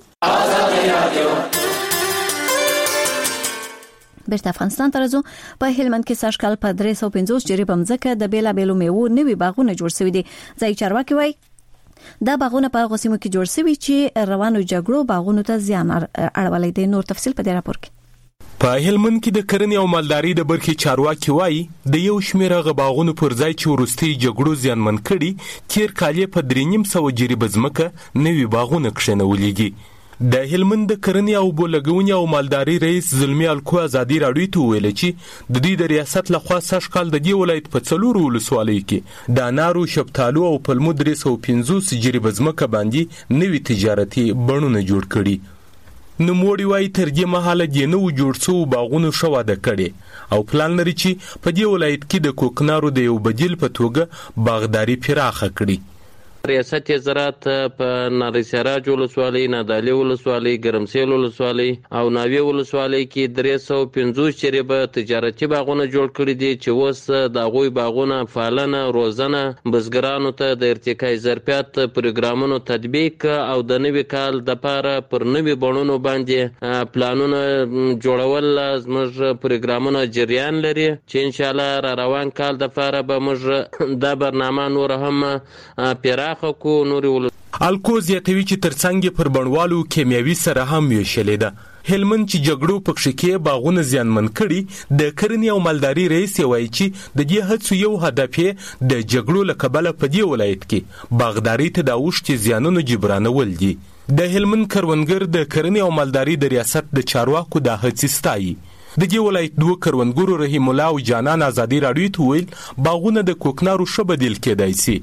بیرته افغانستان ته راځو. په هلمند کې سږکال په درې سوه پنځوس جریبه ځمکه د بیلابیلو میوو نوي باغونه جوړ شوي دي. ځای چارواکي وایي دا باغونه په هغو سیمو کې جوړ شوي چې روانو جګړو باغونو ته زیان اړولی دی. نور تفصیل په دې راپور کې. په هلمند کې د کرنې او مالدارۍ د برخې چارواکي وایي د یو شمېر هغه باغونو پر ځای چې وروستي جګړو زیانمن کړي تېر کال یې په درې نیم سوه جریبه ځمکه نوي باغونه کښېنولي. د هلمند د کرنې او اوبو لګونې او مالدارۍ رئیس زلمي الکو ازادي راډیو ته وویل چې د دوی د ریاست لخوا سږ کال د دې ولایت په څلورو ولسوالیو کې د انارو، شفتالو او پلمو درې سوه پنځوس جریبه ځمکه باندې نوي تجارتي بڼونه جوړ کړي. نوموړي وایي تر دې مهاله د نوو جوړ شوو باغونو ښه واده کړې او پلان لري چې په دې ولایت کې د کوکنارو د یو بدیل په توګه باغداري پراخه کړي. ریاست زراعت په ناری سراج ولسوالۍ، نادعلي ولسوالۍ، ګرمسیل ولسوالۍ او ناوې ولسوالۍ کې درې سوه پنځوس جریبه تجارتي باغونه جوړ کړي دي چې اوس د هغوی باغونه پالنه، روزنه، بزګرانو ته د ارتقاء ظرفیت پروګرامونو تطبیق او د نوي کال دپاره پر نوي بڼونو باندې پلانونه جوړول زموږ پروګرامونه جریان لري چې انشاءالله را روان کال دپاره به موږ دا برنامه نور هم پراخ الکو زیاتوي چې ترڅنګ پر بڼوالو کیمیاوي سره هم ویشلې ده. هلمند چې جګړو پکښې کې باغونه زیانمن کړي د کرنې او مالداري رئیس یې وایي چې د دې هڅو یو هدف یې د جګړو له کبله په دې ولایت کې باغداري ته د اوښتې زیانونو جبرانول دي. د هلمند کروندګر د کرنې او مالداري د ریاست د چارواکو دا هڅې ستایي. د دې ولایت دوه کروندګرو رحیم الله او جانان ازادي راډیو ته ویل باغونه د کوکنارو ښه بدیل کېدای شي.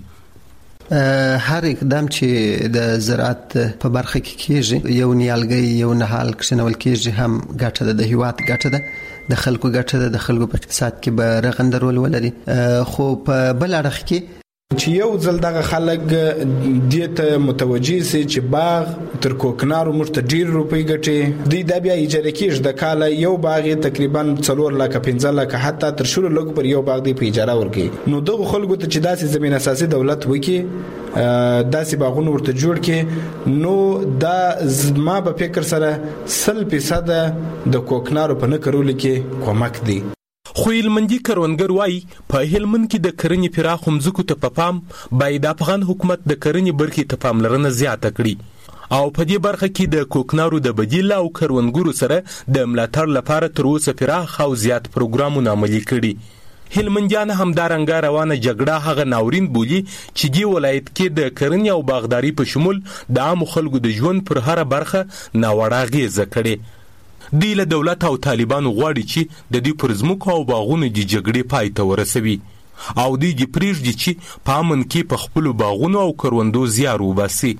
هر اقدام چې د زراعت په برخه کې کیږي یو نیالګي یو نهال کښینول کیږي هم ګټه ده، د هیواد ګټه ده، د خلکو ګټه ده، د خلکو په اقتصاد کې به رغنده رول ولري. خو په بل اړخ کې چې یو ځل دغه خلک دې ته متوجي سي چې باغ تر کوکنارو موږ ته ډېر روپۍ ګټي، دوی دا بیا اجاره کېږي د کاله یو باغ یې تقریبا څلور لکه پنځه لکه حتی تر شلو لکو پر یو باغ دی په اجاره ورکوي. نو دغه خلکو ته چې داسې زمین اساسي دولت وکړي، داسې باغونه ورته جوړ کړي، نو دا ما په فکر سره سل فیصده د کوکنارو په نه کرولو کې کومک دی. خو هلمندي کروندګر وایي په هلمند کې د کرنې پراخو مځکو ته په پام باید افغان حکومت د کرنې برخې ته پاملرنه زیاته کړي او په دې برخه کې د کوکنارو د بدیل او کروندګرو سره د ملاتړ لپاره تر اوسه پراخ او زیات پروګرامونه عملي کړي. هلمندیان همدارنګه روانه جګړه هغه ناورین بولي چې دې ولایت کې د کرنې او باغداري په شمول د عامو خلکو د ژوند پر هره برخه ناوړه اغېزه کړې. دوی له دولت او طالبانو غواړي چې د دوی پر ځمکو او باغونو د جګړې پای ته ورسوي او دوی دې پرېږدي چې په امن کې په خپلو باغونو او کروندو زیار وباسي.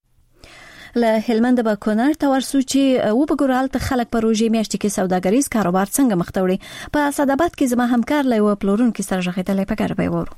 له هلمند به کونړ ته ورسو چې و به ګورال ته خلک په روژې میاشتې کې سوداګریز کاروبار څنګه مخ ته وړي. په اسداباد کې زما همکار له یو پلورونکي سره غږېدلی، په ګډه به یې وورو.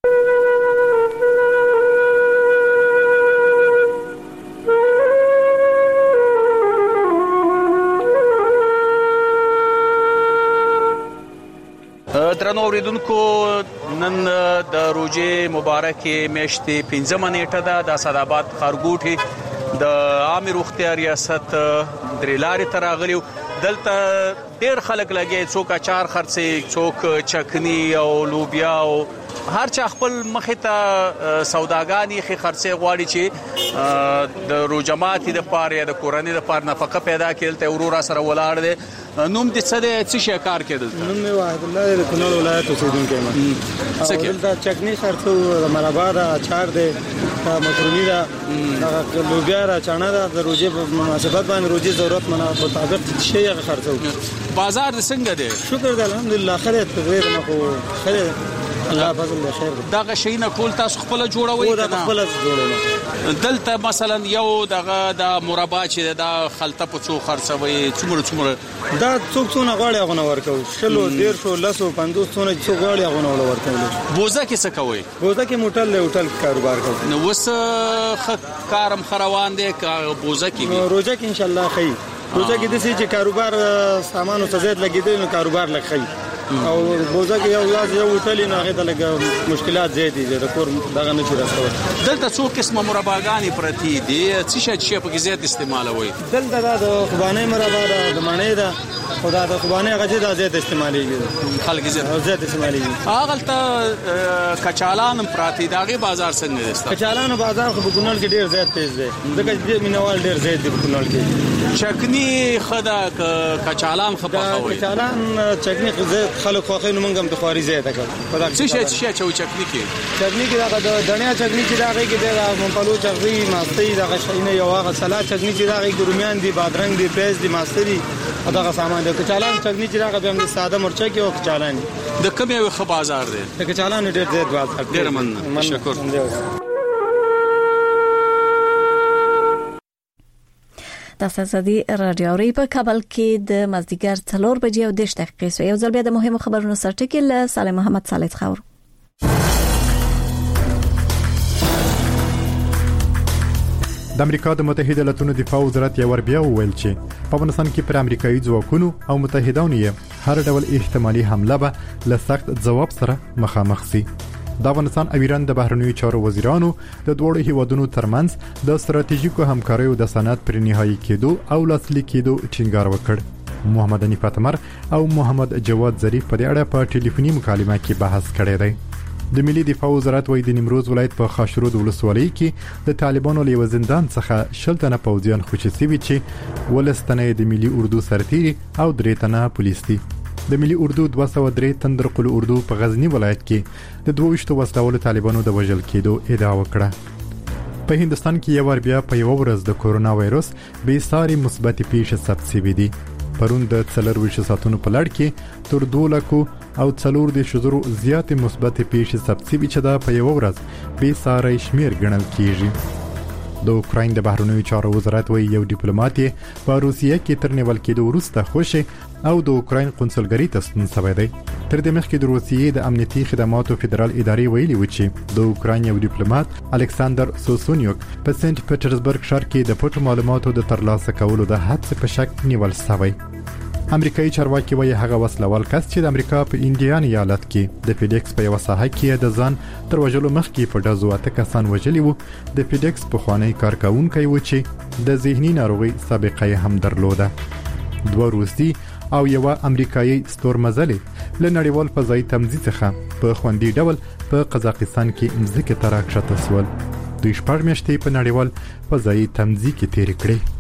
درنو اوریدونکو، نن د روژې مبارکې میاشتې پنځمه نیټه ده. د اسداباد ښارګوټي د عامې روغتیا ریاست درې لارې ته راغلي. دلته ډېر خلک لګي، څوک اچار خرڅي، څوک چکني او لوبیا او هر چا خپل مخې ته سوداګانې خې خرڅي غواړي چې د روژه ماتي د پاره یا د کورنۍ د پاره نفقه پیدا کړي. ته ورور سره ولاړ دی. نوم دې څه دی؟ څه شي کار کېدل؟ نوم مې واحد الله د کونړ ولایت اوسېدونکی یم. څه کې دلته چکني خرڅو، د مربا ده، اچار دی، مکروني ده، دغه لوبیا ده، چانه ده. د روژې په مناسبت باندې روژې ضرورت مطابق څه شی هغه خرڅو. بازار دې څنګه دی؟ شکر دی الحمدلله ښه دی. تقریر نه خو ښه دی، الله فضل دی، خیر دی. دغه شیونه کول تاسو خپله جوړوئ که نه؟ خپله جوړوم. دلته مثلا یو دغه د مربا چې دا خلطه په څو خرڅوئ؟ څومره څومره دا څوک څونه غواړي هغونه ورکوي. شلو، دېرشو، لسو، پنځوس څونه چې څوک غواړي هغونه ورکوي. بوزه کې څه کوئ؟ بوزه کې موټل دی، هوټل کې کاروبار کوي. نو اوس ښه کارم ښه روان دی که بوزه کې وي؟ روژه کې انشاءالله ښه. روژه کې داسې چې کاروبار سامانو ته زیات لګېدلی نو کاروبار لږ ښه. او بوزه کې یو لاس یو هوټل نه هغه ته لګ مشکلات زیات دي، د کور دغه نه شي راځي. دلته څو قسمه مرباګانې پرتی دي، څه شي چې په کې زیات استعمالوي؟ دلته دا د خوبانه مربا ده، د مڼې ده، خدا د خوبانه هغه چې زیات استعمالېږي، خلک زیات زیات استعمالېږي. هغه ته کچالان پراتی دغه بازار څنګه دی؟ کچالانو بازار خو په کونړ کې ډیر زیات تیز دی، ځکه چې مینوال ډیر زیات دی په کونړ کې. چکنی خدا کچالان خپخوي کچالان چکنی خلک خوخه نو منګم د خواري زیاته کړ خدا څه شي چې چو چکنی کې چکنی کې دا دنیا چکنی چې دا غي کې دا مونپلو چغري ماستي دا غشینه یو هغه سلاد چکنی چې دا غي ګرومیان دي بادرنګ دي پیاز دي ماستي دا سامان د کچالان چکنی چې دا غو هم ساده مرچه کې او کچالان د کوم یو خ بازار دی د کچالان ډېر زیات بازار ډېر مننه شکر د آزادي رادیو ری په کابل کې د مازدیګر څلور بجې او دېرش دقیقې سو یو ځل بیا د مهمو خبرونو سرټکی له سالم محمد صالح خور. د امریکا د متحده ایالاتونو دفاع وزارت یو ور بیا وویل چې په افغانستان کې پر امریکایي ځواکونو او متحدانو یې هر ډول احتمالي حمله به له سخت ځواب سره مخامخ شي. د افغانستان او ایران د بهرنیو چارو وزیرانو د دوړو هیوادونو ترمنځ د ستراتیژیکو همکاریو د سند پر نهایی کېدو او لاسلیک کېدو ټینګار وکړ. محمد انیف اتمر او محمد جواد ظریف په دې اړه په ټلیفوني مکالمه کې بحث کړی دی. د ملي دفاع وزارت وايي د نیمروز ولایت په خاشرود ولسوالۍ کې د طالبانو له زندان څخه شل تنه پوځیان خوشي سوي چې ولستنه د ملي اردو سرتیري او درې تنه پولیس دي. د ملي اردو دوه سوه درې تندر قل اردو په غزنی ولایت کې د دوه ویشتو وسلوالو طالبانو د وژل کېدو ادعا وکړه. په هندستان کې یو ور بیا په یو ورځ د کورونا وایروس به ساري مثبت پیښه ثبت شوې دي. پرون د څلور ویشت ساعتونو په لړ کې تر دوه لکو او څلور د شذرو زیات مثبت پیښه ثبت شوې چې دا په یو ورځ به ساري شمیر ګڼل کیږي. د اوکراین د بهرنیو چارو وزارت وایي یو ډیپلوماټ یې په روسیه کې تر نیول کېدو وروسته خوشي او د اوکراین قونسلګری ته ستون شوی دی. تر دې مخکې د روسیې د امنیتي خدماتو فدرال ادارې ویلي و چې د اوکراین یو ډیپلوماټ الکساندر سوسونیوک په سنت پیټرزبرګ ښار کې د پټو معلوماتو د ترلاسه کولو د هڅې په شک نیول شوی. امریکایي چارواکي وایي هغه وسلوال کس چې د امریکا په انډیانا ایالت کې د فیډکس په یو ساحه کې د ځان تر وژلو مخکې په ډزو اته کسان وژلي وو. د فیډکس په خوانی کارکونکي و چې د ذهني ناروغي سابقه هم درلوده. دوه روسي او یو امریکایي ستورمزلې له نړیوال فضایي تمځي څخه په خوندي ډول په قزاقستان کې مځکه ته راکښته شول. دوی شپږ میاشتې په نړیوال فضایي تمځي کې تیر کړې.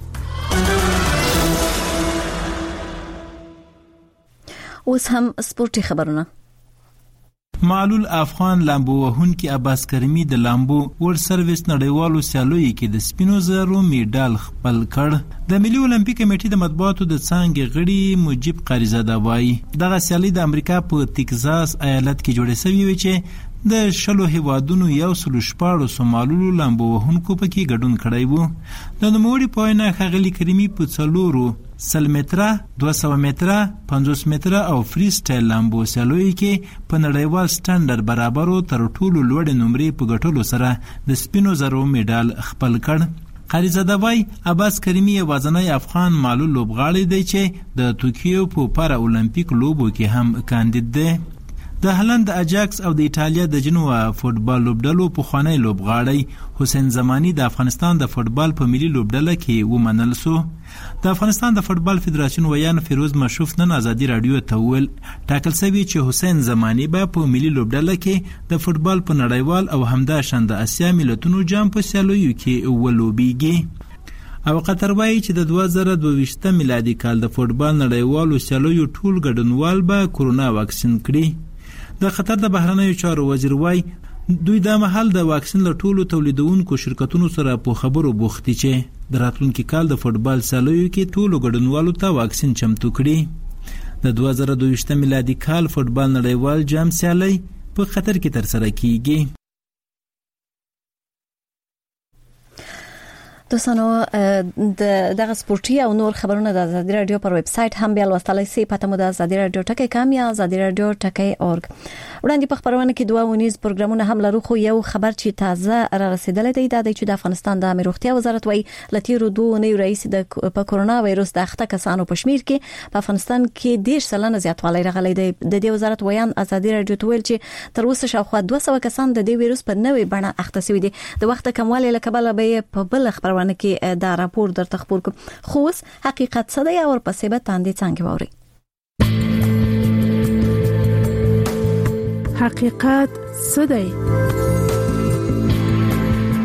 اوس هم سپورتي خبرونه. معلول افغان لامبو وهونکي عباس کریمي د لامبو ورلد سرویس نړیوالو سیالیو کې د سپینو زرو میډال خپل کړ. د ملي اولمپیک کمیټې د مطبوعاتو د څانګې غړي مجيب قاریزاده وایي دغه سیالي د امریکا په تکزاس ایالت کې جوړه شوې وي چې د شلو هیوادونو یو سلو شپاړو سومالو لامبو وهونکو پکې ګډون کړی وو. د نوموړي په وینا ښاغلي کریمي په څلورو سل متره، دوه سوه متره، پنځوس متره او فری سټایل لامبو سیالیو کې په نړیوال سټانډرډ برابرو تر ټولو لوړ نمرې په ګټلو سره د سپینو زرو میډال خپل کړ. قاریزاده وایي عباس کریمي یوازینی افغان معلول لوبغاړی دی چې د توکیو په پارا اولمپیک لوبو کې هم کاندید دی. د هلند اجاکس او د ایټالیا د جنوا فوتبال لوبډلو پخوانی لوبغاړی حسین زمانی د افغانستان د فوتبال په ملي لوبډله کې ومنل سو. د افغانستان د فوتبال فدراسیون ویان فیروز مشوف نن آزادي رادیو ته ویل ټاکل شوی چې حسین زمانی به په ملي لوبډله کې د فوتبال په نړیوال او همداشان د اسیا ملتونو جام په سیالیو کې ولوبېږي. او قطر وایي چې د دوه زره دوه ویشت میلادي کال د فوتبال نړیوالو سیالیو ټول ګډونوال به کورونا واکسین کړي. د قطر د بهرنیو چارو وزیر وایي دوی د محل د واکسین له ټولو تولیدونکو شرکتونو سره په خبرو بوخت دي چې د راتلونکي کال د فوتبال سیالیو کې ټولو ګډونوالو ته واکسین چمتو کړي. د دوه زره دوه ویشت میلادي کال فوتبال نړیوال جام سیالي په قطر کې ترسره کیږي. دوستانو د دغه سپورتي او نور خبرونه د آزادي رادیو پر ویب سټ هم بیا لوستلای شئ. پته مو د آزادي رادیو ټکی کام یا آزادي رادیو ټکی اورګ. وړاندې په خبرونه کې دوه ونیز پروګرامونه هم لرو، خو یو خبر چې تازه را رسیدلی دی دا دی چې د افغانستان د امیر روغتیا وزارت وایي لتیرو دوه نیو رئیس د په کورونا وایروس د اخته کسانو په شمیر کې په افغانستان کې ډیر سلنه زیاتوالی راغلی دی. د دې وزارت ویان آزادي رادیو ته ویل چې تر اوسه شاوخوا دوه سوه کسان د دې وایروس په نوې بڼه اخته شوي دي. د وخت کموالی له کبله به په بل خبرونه کې دا راپور درته خبر کوم. خو حقیقت څه دی او ورپسې به تاندې څنګه ووري. حقیقت څه دی؟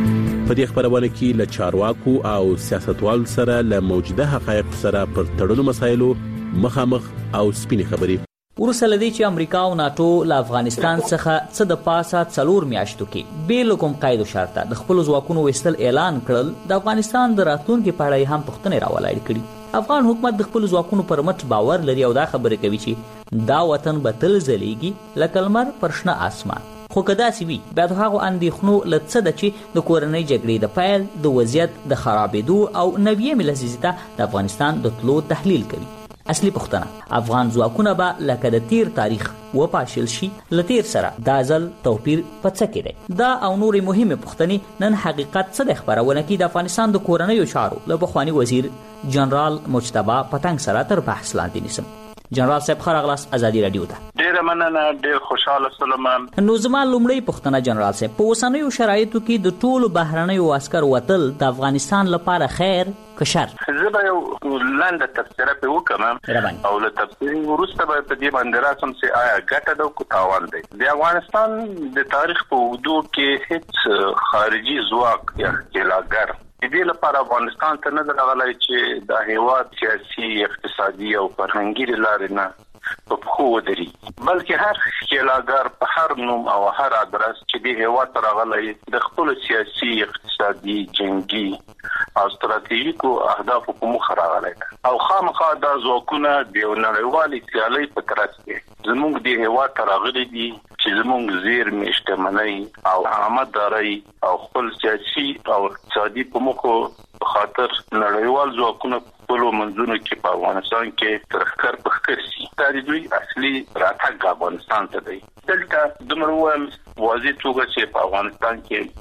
په دې خبرونه کې له چارواکو او سیاستوال سره له موجوده حقایق سره پر تړلو مسایلو مخامخ او سپینې خبرې. ورسره لدی چې امریکا او ناتو له افغانستان څخه څه د پاسه څلور میاشتو کې بیل کوم قید او شرط د خپل ځواکونو وستل اعلان کړل. د افغانستان د راتلونکو په اړه هم پوښتنې راولاړې کړي. افغان حکومت د خپل ځواکونو پر مټ باور لري او دا خبره کوي چې دا وطن به تل ځلیږي لکه لمر پر شنه اسمان. خو کدا سی وی بیا د هغه اندېښنو لڅ د چې د کورنۍ جګړې د پایل د وضعیت د خرابېدو او نوې ملزیزتا د افغانستان د تلو تحلیل کوي. اصلي پوښتنه افغان ځواکونه به لکه د تیر تاریخ و پاشل شي لتیر سره دا ځل توپیر پڅ کړي. دا او نورې مهمه پوښتنې نن حقیقت څه د خبرونه کې د افغانستان د کورنۍ چارو له بخوانی وزیر جنرال مجتبی پتنګ سره تر بحث لاندې نیسم. جنرال صاحب خراغلاس ازادي رادیو ته ډیر مننه. ډیر خوشاله سلمان. نو زما لومړی پوښتنه جنرال صاحب په اوسنیو شرایطو کې د ټولو بهرنیو عسکر وتل د افغانستان لپاره خیر که شر؟ زه به یو لاندې تفسیر په وکم او له تفسیر وروسته به په دې باندې راسم چې آیا ګټه ده او تاوان دی. د افغانستان د تاریخ په اوږدو کې هیڅ خارجي ځواک یا ښکېلاګر دې لپاره افغانستان ته نه راغلی چې د هیواد سیاسي اقتصادي او فرهنګي لارې نه په پخو ودري، بلکې هر ښکېلاګر په هر نوم او هر ادرس چې د هیواد ته راغلی د خپل سیاسي اقتصادي جنگي او ستراتیژیکو اهدافو په موخه راغلی او خامخا دا ځواکونه د یو نړیوالې سیالۍ په ترڅ کې زموږ د هیواد ته راغلي دي چې زموږ زیرمې، شتمنۍ او امانتدارۍ او خپل سیاسي او اقتصادي په موخه په خاطر نړیوال ځواکونه په منځونو کې په افغانستان کې ترخکر پخکر سي. دا د دوی اصلي راتګ افغانستان ته دی. دلته دومره وایم واضح توګه چې په افغانستان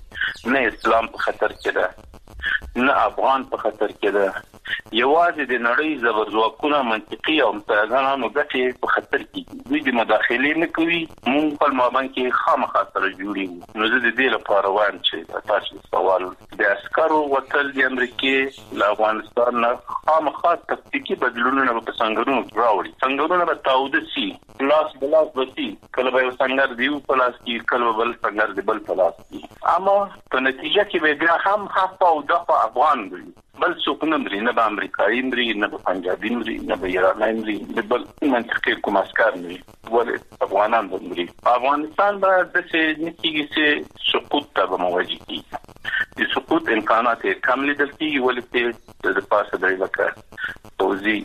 کې نه اسلام په خطر کې ده نه افغان په خطر کې ده، یوازې د نړۍ زبر ځواکونه منطقي او متوازنانو ګټې په خطر کې دي. دوی د مداخلې نه کوي، موږ په مابین کې خامخا سره جوړیږو. نو زه د دې لپاره وایم چې تاسو سوال د عسکرو وتل د امریکای له افغانستان نه خامخا تکتیکي بدلونونه په څنګهونو راوړي. څنګهونه به تاوده سي، لاس بلاس بسي، کله به څنګه دیو پلاس کې، کله بل څنګه دی بل پلاس کې. اما په نتیجه کې به بیا هم حق او دفع افغان دی، بل څوک نه مري، نه به امریکایي مري، نه به پنجابي مري، نه به ایراني مري، نه بل منطقي کوم عسكر مري، ولې افغانان به مري. افغانستان به د څه نتیجې چې سقوط ته مواجه کیږي. د سقوط امکانات کم لیدل کیږي، ولې د پاسه د لکه توزیع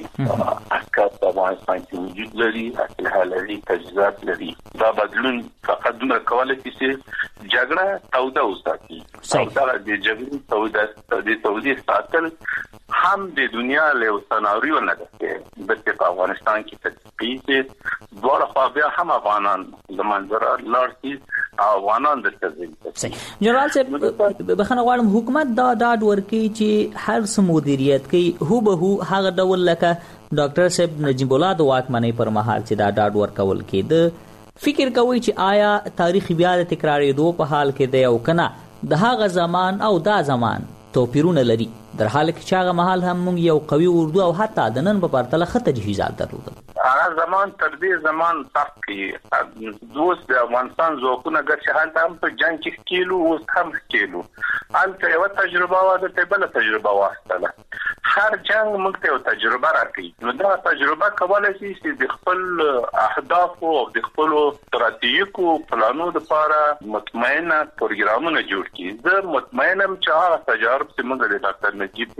عسكر په افغانستان کې وجود لري، اسلحه لري، تجهیزات لري. دا بدلون فقط دومره کولای شي چې جګړه توده وساتي. او دا د جګړې توده د توزیع ساتل هم د دنیا له سناریو نه ده چې په افغانستان کې تطبیق شي. دوه خوا بیا هم افغانان د منظره لارتي افغانان د تزین. جنرال صاحب بخنه غواړم حکومت دا ډاډ ورکړي چې هر څه مدیریت کوي هو به هو هغه ډول لکه ډاکټر صاحب نجیب الله د واکمنۍ پر مهال چې دا ډاډ ورکول کېده. فکر کوي چې آیا تاریخ بیا د تکرارېدو په حال کې دی او کنه د هغه زمان او دا زمان توپیرونه لري، در حال کې چې هغه مهال هم موږ یو قوي اردو او حتی د نن په پرتله ښه تجهیزات درلودل. هغه زمان تر دې زمان سخت کې دوست د افغانستان ځواکونه ګرځي هلته هم په جنګ کې کېلو، اوس هم کېلو. هلته یو تجربه وه، دلته بله تجربه واخیستله. هر جنگ موږ ته یو تجربه راکوي. نو دا تجربه کولی شي چې د خپل اهدافو او د خپلو ستراتیژیکو پلانونو لپاره مطمئنه پروګرامونه جوړ کړي. زه مطمئن یم چې هغه تجارب چې موږ د ډاکټر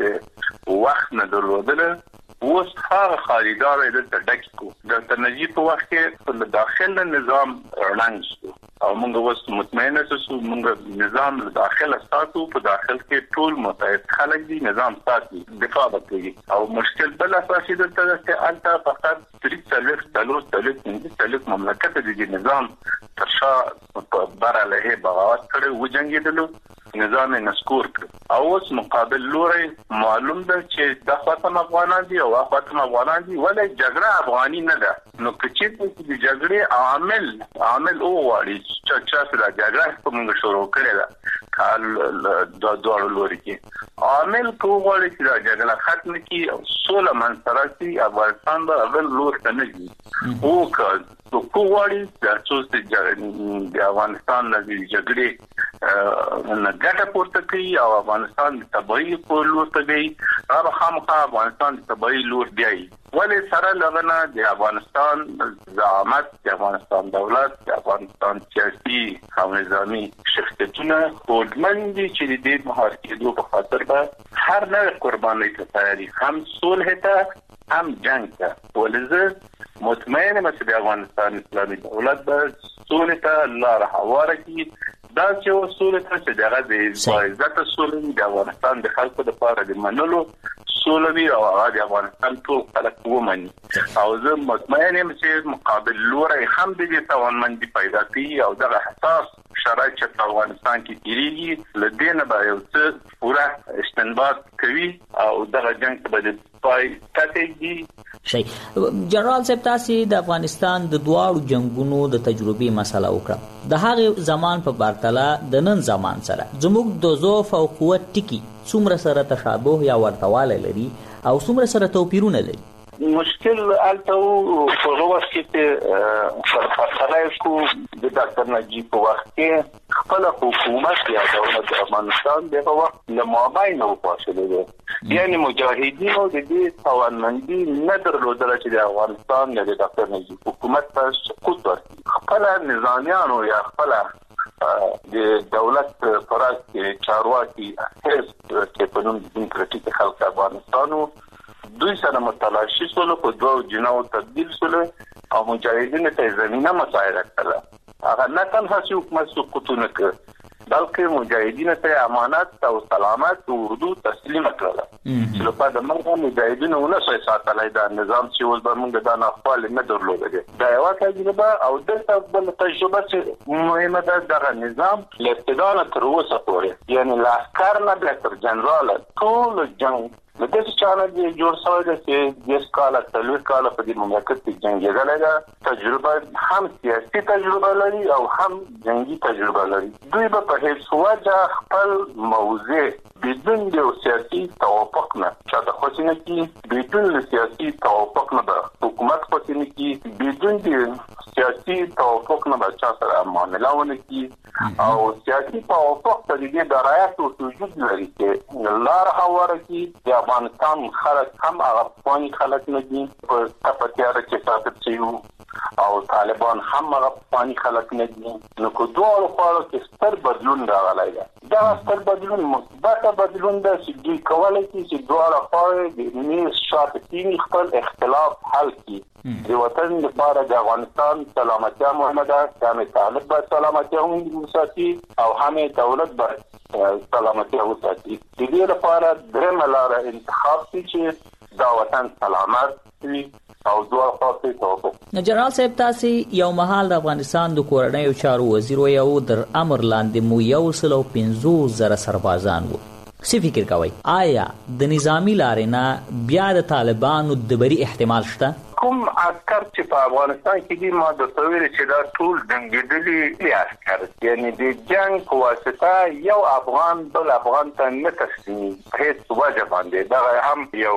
نجیب وخت نه درلودله اوس هغه خریدار دلته ډک کو. ډاکټر نجیب په وخت کې د داخله نظام رڼنګ شو او موږ اوس مطمئنه شو موږ نظام له داخله ساتو. په داخل کې ټول متحد خلک دي، نظام ساتي، دفاع وکړي. او مشکل بل اساسي دلته ده چې الته فقط تریت سلوک تلوس تلوس پنځه سلوک مملکت دي نظام تر شا بر علیه بغاوت کړي و جنګېدلو، نظام نسکور کړ. او اوس مقابل لوري معلوم ده چې د خاطر افغانان دي او خاطر افغانان دي، ولې جګړه افغاني نه ده. نو کچې د جګړې عامل عامل او واړي چې چې سره جګړه کومه شروع کړې ده کال د دوه لوري کې عامل کو واړي چې جګړه ختم کی او سوله منځراتي افغانستان به بل لور ته نه ځي. او که کو واړي د څه د افغانستان د جګړې نه ګټه پورته کوي او افغانستان د تبعی په لور ته دی هغه خامخا افغانستان د تبعی لور دی ولې سره لغنه د افغانستان زعامت د افغانستان دولت د افغانستان سیاسي او نظامی شخصیتونه خودمن دي چې د دې محاصرې په خاطر به هر نه قرباني ته تیاری هم صلح ته هم جنگ ته ولې مطمئن یم چې د افغانستان اسلامي دولت به صلح ته لار هواره کوي دا چې اصول ته چې دغه د عزت اصول د افغانستان د خلکو لپاره د منلو سولوي او هغه د افغانستان ټول خلک ومني او زه مطمئن یم چې مقابل لوري هم د دې توانمندي پیدا کوي او دغه حساس شرایط چې په افغانستان کې کیږي لدینه به یو څه پوره استنباط کوي او دغه جنگ ته به پای ټاکي شي. جنرال صاحب تاسو د افغانستان د دواړو جنگونو د تجربې مسله وکړه د هغه زمان په پرتله د نن زمان سره زموږ د ضعف او قوت ټکی څومره سره تشابه یا ورتواله لري او څومره سره توپیرونه لري؟ مشکل البته په وخت کې په فاصله کې د ډاکټر نجیب په وخت کې خپل حکومت یا دولت افغانستان دغه وخت له مابین او فاصله ده یعنی مجاهدین او د دې توانمندي نه درلودل چې د افغانستان د ډاکټر نجیب حکومت ته سقوط ورکړي خپل نظامیانو یا خپل د دولت پراخ چارواکي هیڅ چې په نوم دیموکراتیک خلک افغانستانو دوی سره متلاشي سول په دوه جناو تبدیل سول او مجاهدین ته زمينه مساعده کړه هغه نه تنها چې حکومت سقوطونه کړ بلکې مجاهدین ته امانت او سلامت او اردو تسلیم کړل چې په دغه مرغه مجاهدین ونه سوي ساتلای دا نظام چې اوس به موږ د ناخوال نه درلودل دا یو تجربه او د بل تجربه چې مهمه ده دغه نظام له تر اوسه پورې یعنی لاسکار نه بهتر جنرال ټول جنگ د دې چانه دی جوړ شوی دی چې د سکاله تلوي کاله په دې مملکت کې جنگیدل دا تجربه هم سیاسي تجربه لري او هم جنگي تجربه لري دوی په هیڅ وجه خپل موضوع بدون د سیاسي توافق نه چې د خوښنه کې بدون د سیاسي توافق نه د حکومت خوښنه کې بدون د سیاسي توافق نه د چا سره معاملې ونه کې او سیاسي توافق ته د درایت او وجود لري چې لار هواره کې د افغانستان خلک هم هغه افغاني خلک نه دي په تپتیاره کې ساتل شوي او طالبان هم هغه افغاني خلک نه دي نو کو دوه خواړو کې ستر بدلون راغلی دی دا ستر بدلون مثبت بدلون ده چې دوی کولای شي چې دوه خواړو د نیس شاته کې خپل اختلاف حل کړي د وطن لپاره د افغانستان سلامتیا مهمه ده چې طالب به سلامتیا هم وساتي او هم دولت به سلامتیا وساتي د دې لپاره درېمه لاره انتخاب چې دا وطن سلامت وي او دوه خاصه توافق. جنرال صاحب تاسو یو مهال د افغانستان د کورنیو چارو وزیر یو در امر لاندې مو یو سلو پنځوس زره سربازان وو. څه فکر کوي آیا د نظامی لارې نه بیا د طالبانو د بری احتمال شته؟ کوم عسكر چې په افغانستان کې دي ما د تصویر چې دا ټول جنگیدلي عسكر یعنی د جنگ په واسطه یو افغان بل افغان ته نه تسلیمي هیڅ وجه باندې دا هم یو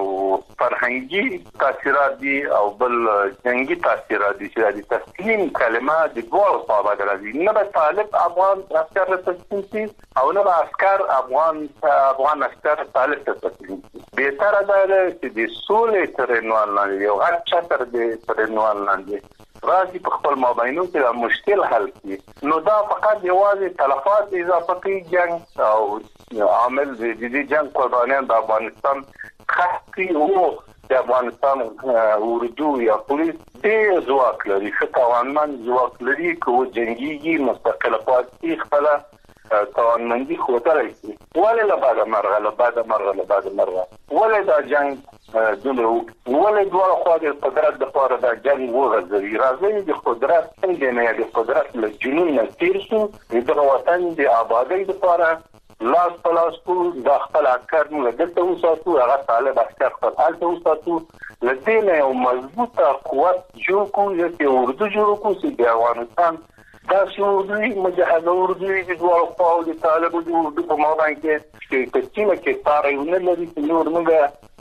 فرهنګي تاثیرات دي او بل جنگي تاثیرات دي چې د تسلیم کلمه د دوه صوابه راځي نه به طالب افغان عسكر ته تسلیم او نه به عسكر افغان افغان عسكر طالب ته تسلیم به تر دا چې د سولې ترنوال نه یو غټ تر دې ترنوال لاندې راځي په خپل مابینو کې دا مشکل حل کړي نو دا فقط یوازې تلفات اضافه کوي جنگ او عامل د دې جنگ قربانیان د افغانستان خاصي او د افغانستان اردو یا پولیس ډېر ځواک لري ښه توانمن ځواک لري کوم جنگي مستقله پاتې خپل توانمندي خوتلای شي ولې له بعد مرغه له بعد مرغه له بعد مرغه ولې دا جنگ دونه ولې دوه خو د قدرت د پاره دا جنگ وغځوي راځي د قدرت څنګه نه د قدرت له جنون نه تیر شو د وطن د آبادی د پاره لاس پلاس کو د خپل عسكر موږ دلته وساتو هغه طالب عسكر خپل حالت وساتو لدې یو مضبوطه قوت جوړ کو چې اردو جوړ کو چې د افغانستان دا شوړي مجاهد اردوی د دوه خواو د طالبو د اردو په مابین کې چې کچینه کې تاریونه لري چې نور موږ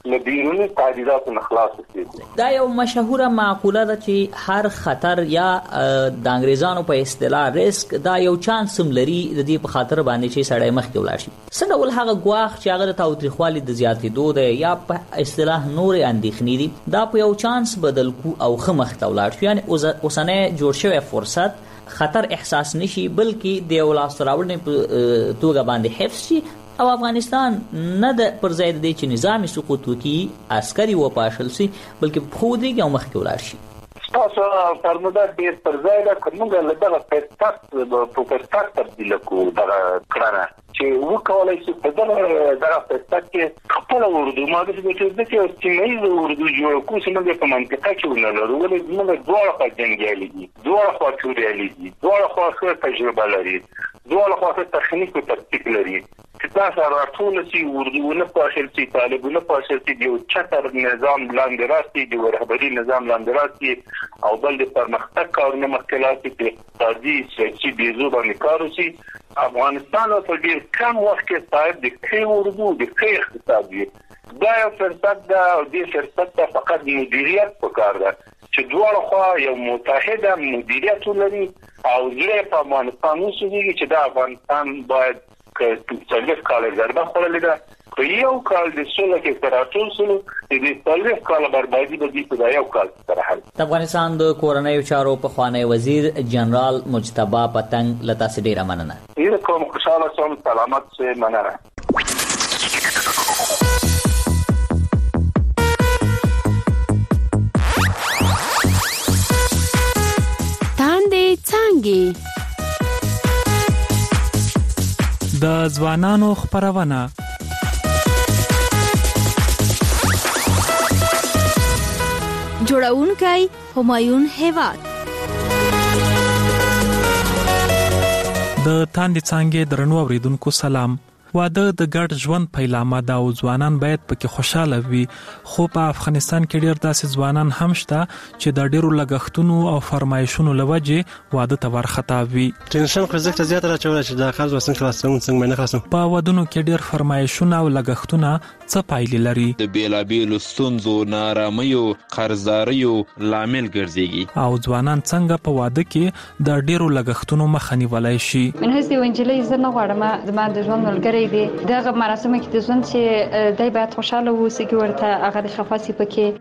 له بیروني تعهداتو نه خلاص شي. دا یو مشهوره معقوله ده چې هر خطر یا د انګریزانو په اصطلاح ریسک دا یو چانس هم لري د دې په خاطر باندې چې سړی مخکې ولاړ شي. څه ډول هغه ګواښ چې هغه د تاوتریخوالي د زیاتېدو دی یا په اصطلاح نورې اندېښنې دي دا په یو چانس بدل کو او ښه مخته ولاړ شو، یعنې اوسنی جوړ شوی فرصت خطر احساس نشي بلکې د یو لاسته راوړنې په توګه باندې حفظ شي او افغانستان نه د پر ځای د چې نظام سقوط وکړي عسکري وپاشل شي بلکې په خو ودرېږي او مخکې ولاړ شي. تاسو فرموده ډېر پر ځای ده که موږ له دغه پرسپکټ په پرسپکټ تبدیله کړو دغه کړنه چې وکولای شي په دغه دغه پرسپکټ کې خپل اردو ما د دې چې د سیمایي اردو جوړ کو چې موږ په منطقه کې ونلرو ولې موږ دواړه په جنګیالي دي دواړه خوا چوريالي دي دواړه خوا څه تجربه لري دواړه خوا څه تخنیک او تکتیک لري چې تاسو راټول شي اردو نه پاشل شي طالبونه پاشل شي یو چتر نظام لاندې راستي د رهبري نظام لاندې راستي او بل د پرمختګ کارونه مخکلات کې اقتصادي سیاسي بیزو باندې کار وشي. افغانستان په ډیر کم وخت کې صاحب د کې اردو د کې اقتصادي دا یو فرصت ده او دې فرصت ته فقط مدیریت پکار ده چې دواړه خوا یو متحده مدیریت ولري او زه په افغانستان وسوږي چې دا افغانستان باید که څلور کال ضربه خوړلې ده که یو کال د سولې کې تراټول سره د څلور کال بربادي به دي په یو کال سره حل. د افغانستان د کورنیو چارو پخوانی وزیر جنرال مجتبی پتنګ له تاسو ډیره مننه. زه کوم خوشاله سم سلامت سه مننه. تاندې څنګه د ځوانانو خبرونه جوړونکی همایون هیواد د تاندې څنګه درنو اوریدونکو سلام. واده د ګډ ژوند پیلامه ده او ځوانان باید پکې خوشاله وي، خو په افغانستان کې ډېر داسې ځوانان هم شته چې د ډېرو لګښتونو او فرمایشونو لوجې واده ته ورخطا وي. ټینشن خو زکه زیات راچول چې د خرج وسن خلاصون څنګه نه خلاصون. په ودونو کې ډېر فرمایشونه او لګښتونه څه پایلې لري؟ د بیلابیلو ستونزو، نارامیو، قرضداریو لامل ګرځيږي او ځوانان څنګه په واده کې د ډېرو لګښتونو مخه نیولای شي. من هڅه وینجلې زه نه غواړم زما د ژوند ملګری دی دغه مراسم کې د ژوند چې دای باید خوشاله ووسي کې ورته هغه د خفاسي پکې.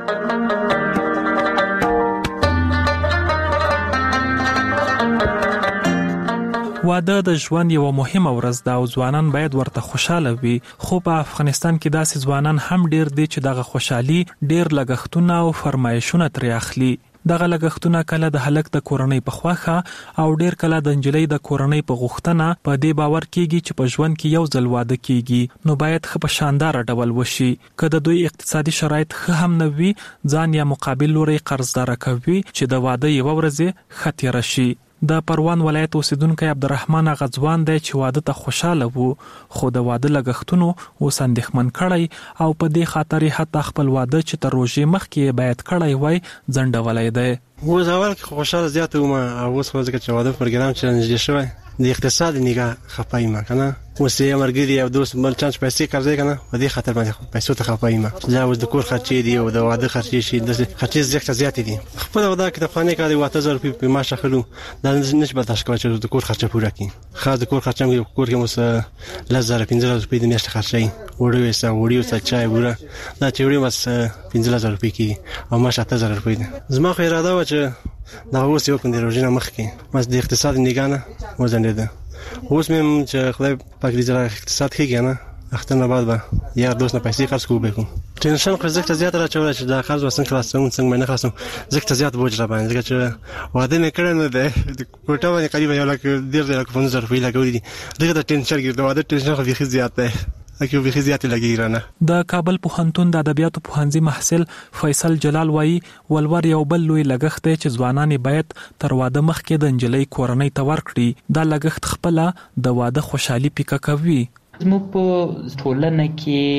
واده د ژوند یو مهمه ورځ ده او ځوانان باید ورته خوشاله وي، خو په افغانستان کې داسې ځوانان هم ډیر دي چې دغه خوشحالي ډیر لګښتونه او فرمایشونه ترې اخلي. دغه لګښتونه کله د هلک د کورنۍ په خواخه او ډیر کله د انجلۍ د کورنۍ په غوښتنه په دې باور کیږي چې په ژوند کې یو ځل واده کیږي نو باید خو په شاندار ډول وشي. که د دوی اقتصادي شرایط ښه هم نه وي ځان یا مقابل لوري قرضدار کوي چې د واده یو ورځ خطر شي. د پروان ولایت اوسیدونکو عبدالرحمن غزوان دی چې واده ته خوشاله وو، خو د واده لګښتونو اوس اندېښمن کړی او په دې خاطر حتی خپل واده چې تر روژې مخکې باید کړی وای ځنډولی دی. اوس اول کې خوشاله زیات وم او اوس خو ځکه چې واده پروګرام چې نږدې شوی د اقتصاد نگاه خپای ما کنه اوس یې مرګري او دوست بل چانس پیسې قرضې کنه په دې خاطر باندې پیسو ته خپای ما دا اوس د کور خرچې دی او د واده خرچې شي د خرچې زیات زیات دي. خپل واده کې د خانه کې د واته زر په ما شخلو دا نشي برداشت کوي چې د کور خرچه پوره کړي. خاص د کور خرچه کې کور کې مس لزر پنځه زره روپۍ د میاشتې خرچې وړو یې سم وړو څه چای وره دا چې وړو مس پنځه زره روپۍ کې او ما شاته زره روپۍ زما خو اراده و چې دا اوس یو کوم د روزنه مخ کې مس د اقتصاد نگانه وزنده اوس مې چې خدای پاک دې زړه اقتصاد کې نه اختنه بعد به یا دوست نه پیسې خرڅ کوو به ټینشن خو زکه زیات راچول چې دا خرج وسن خلاصون څنګه نه خلاصون زکه زیات بوج را باندې ځکه چې واده نه کړنه ده کوټه باندې قریب یو لک ډیر ډیر کوم زر په لګولې دي دغه د ټینشن کې د واده ټینشن خو به زیات ده اکه به زیات لګیرانه. د کابل پوهنتون د ادبیاتو پوهنځي محصل فیصل جلال وایي ولور یو بل لوی لګښت دی چې ځوانان باید تر واده مخکې د انجلۍ کورنۍ ته ورکړي. دا لګښت خپل د واده خوشحالي پیکه کوي. زموږ په ټولنه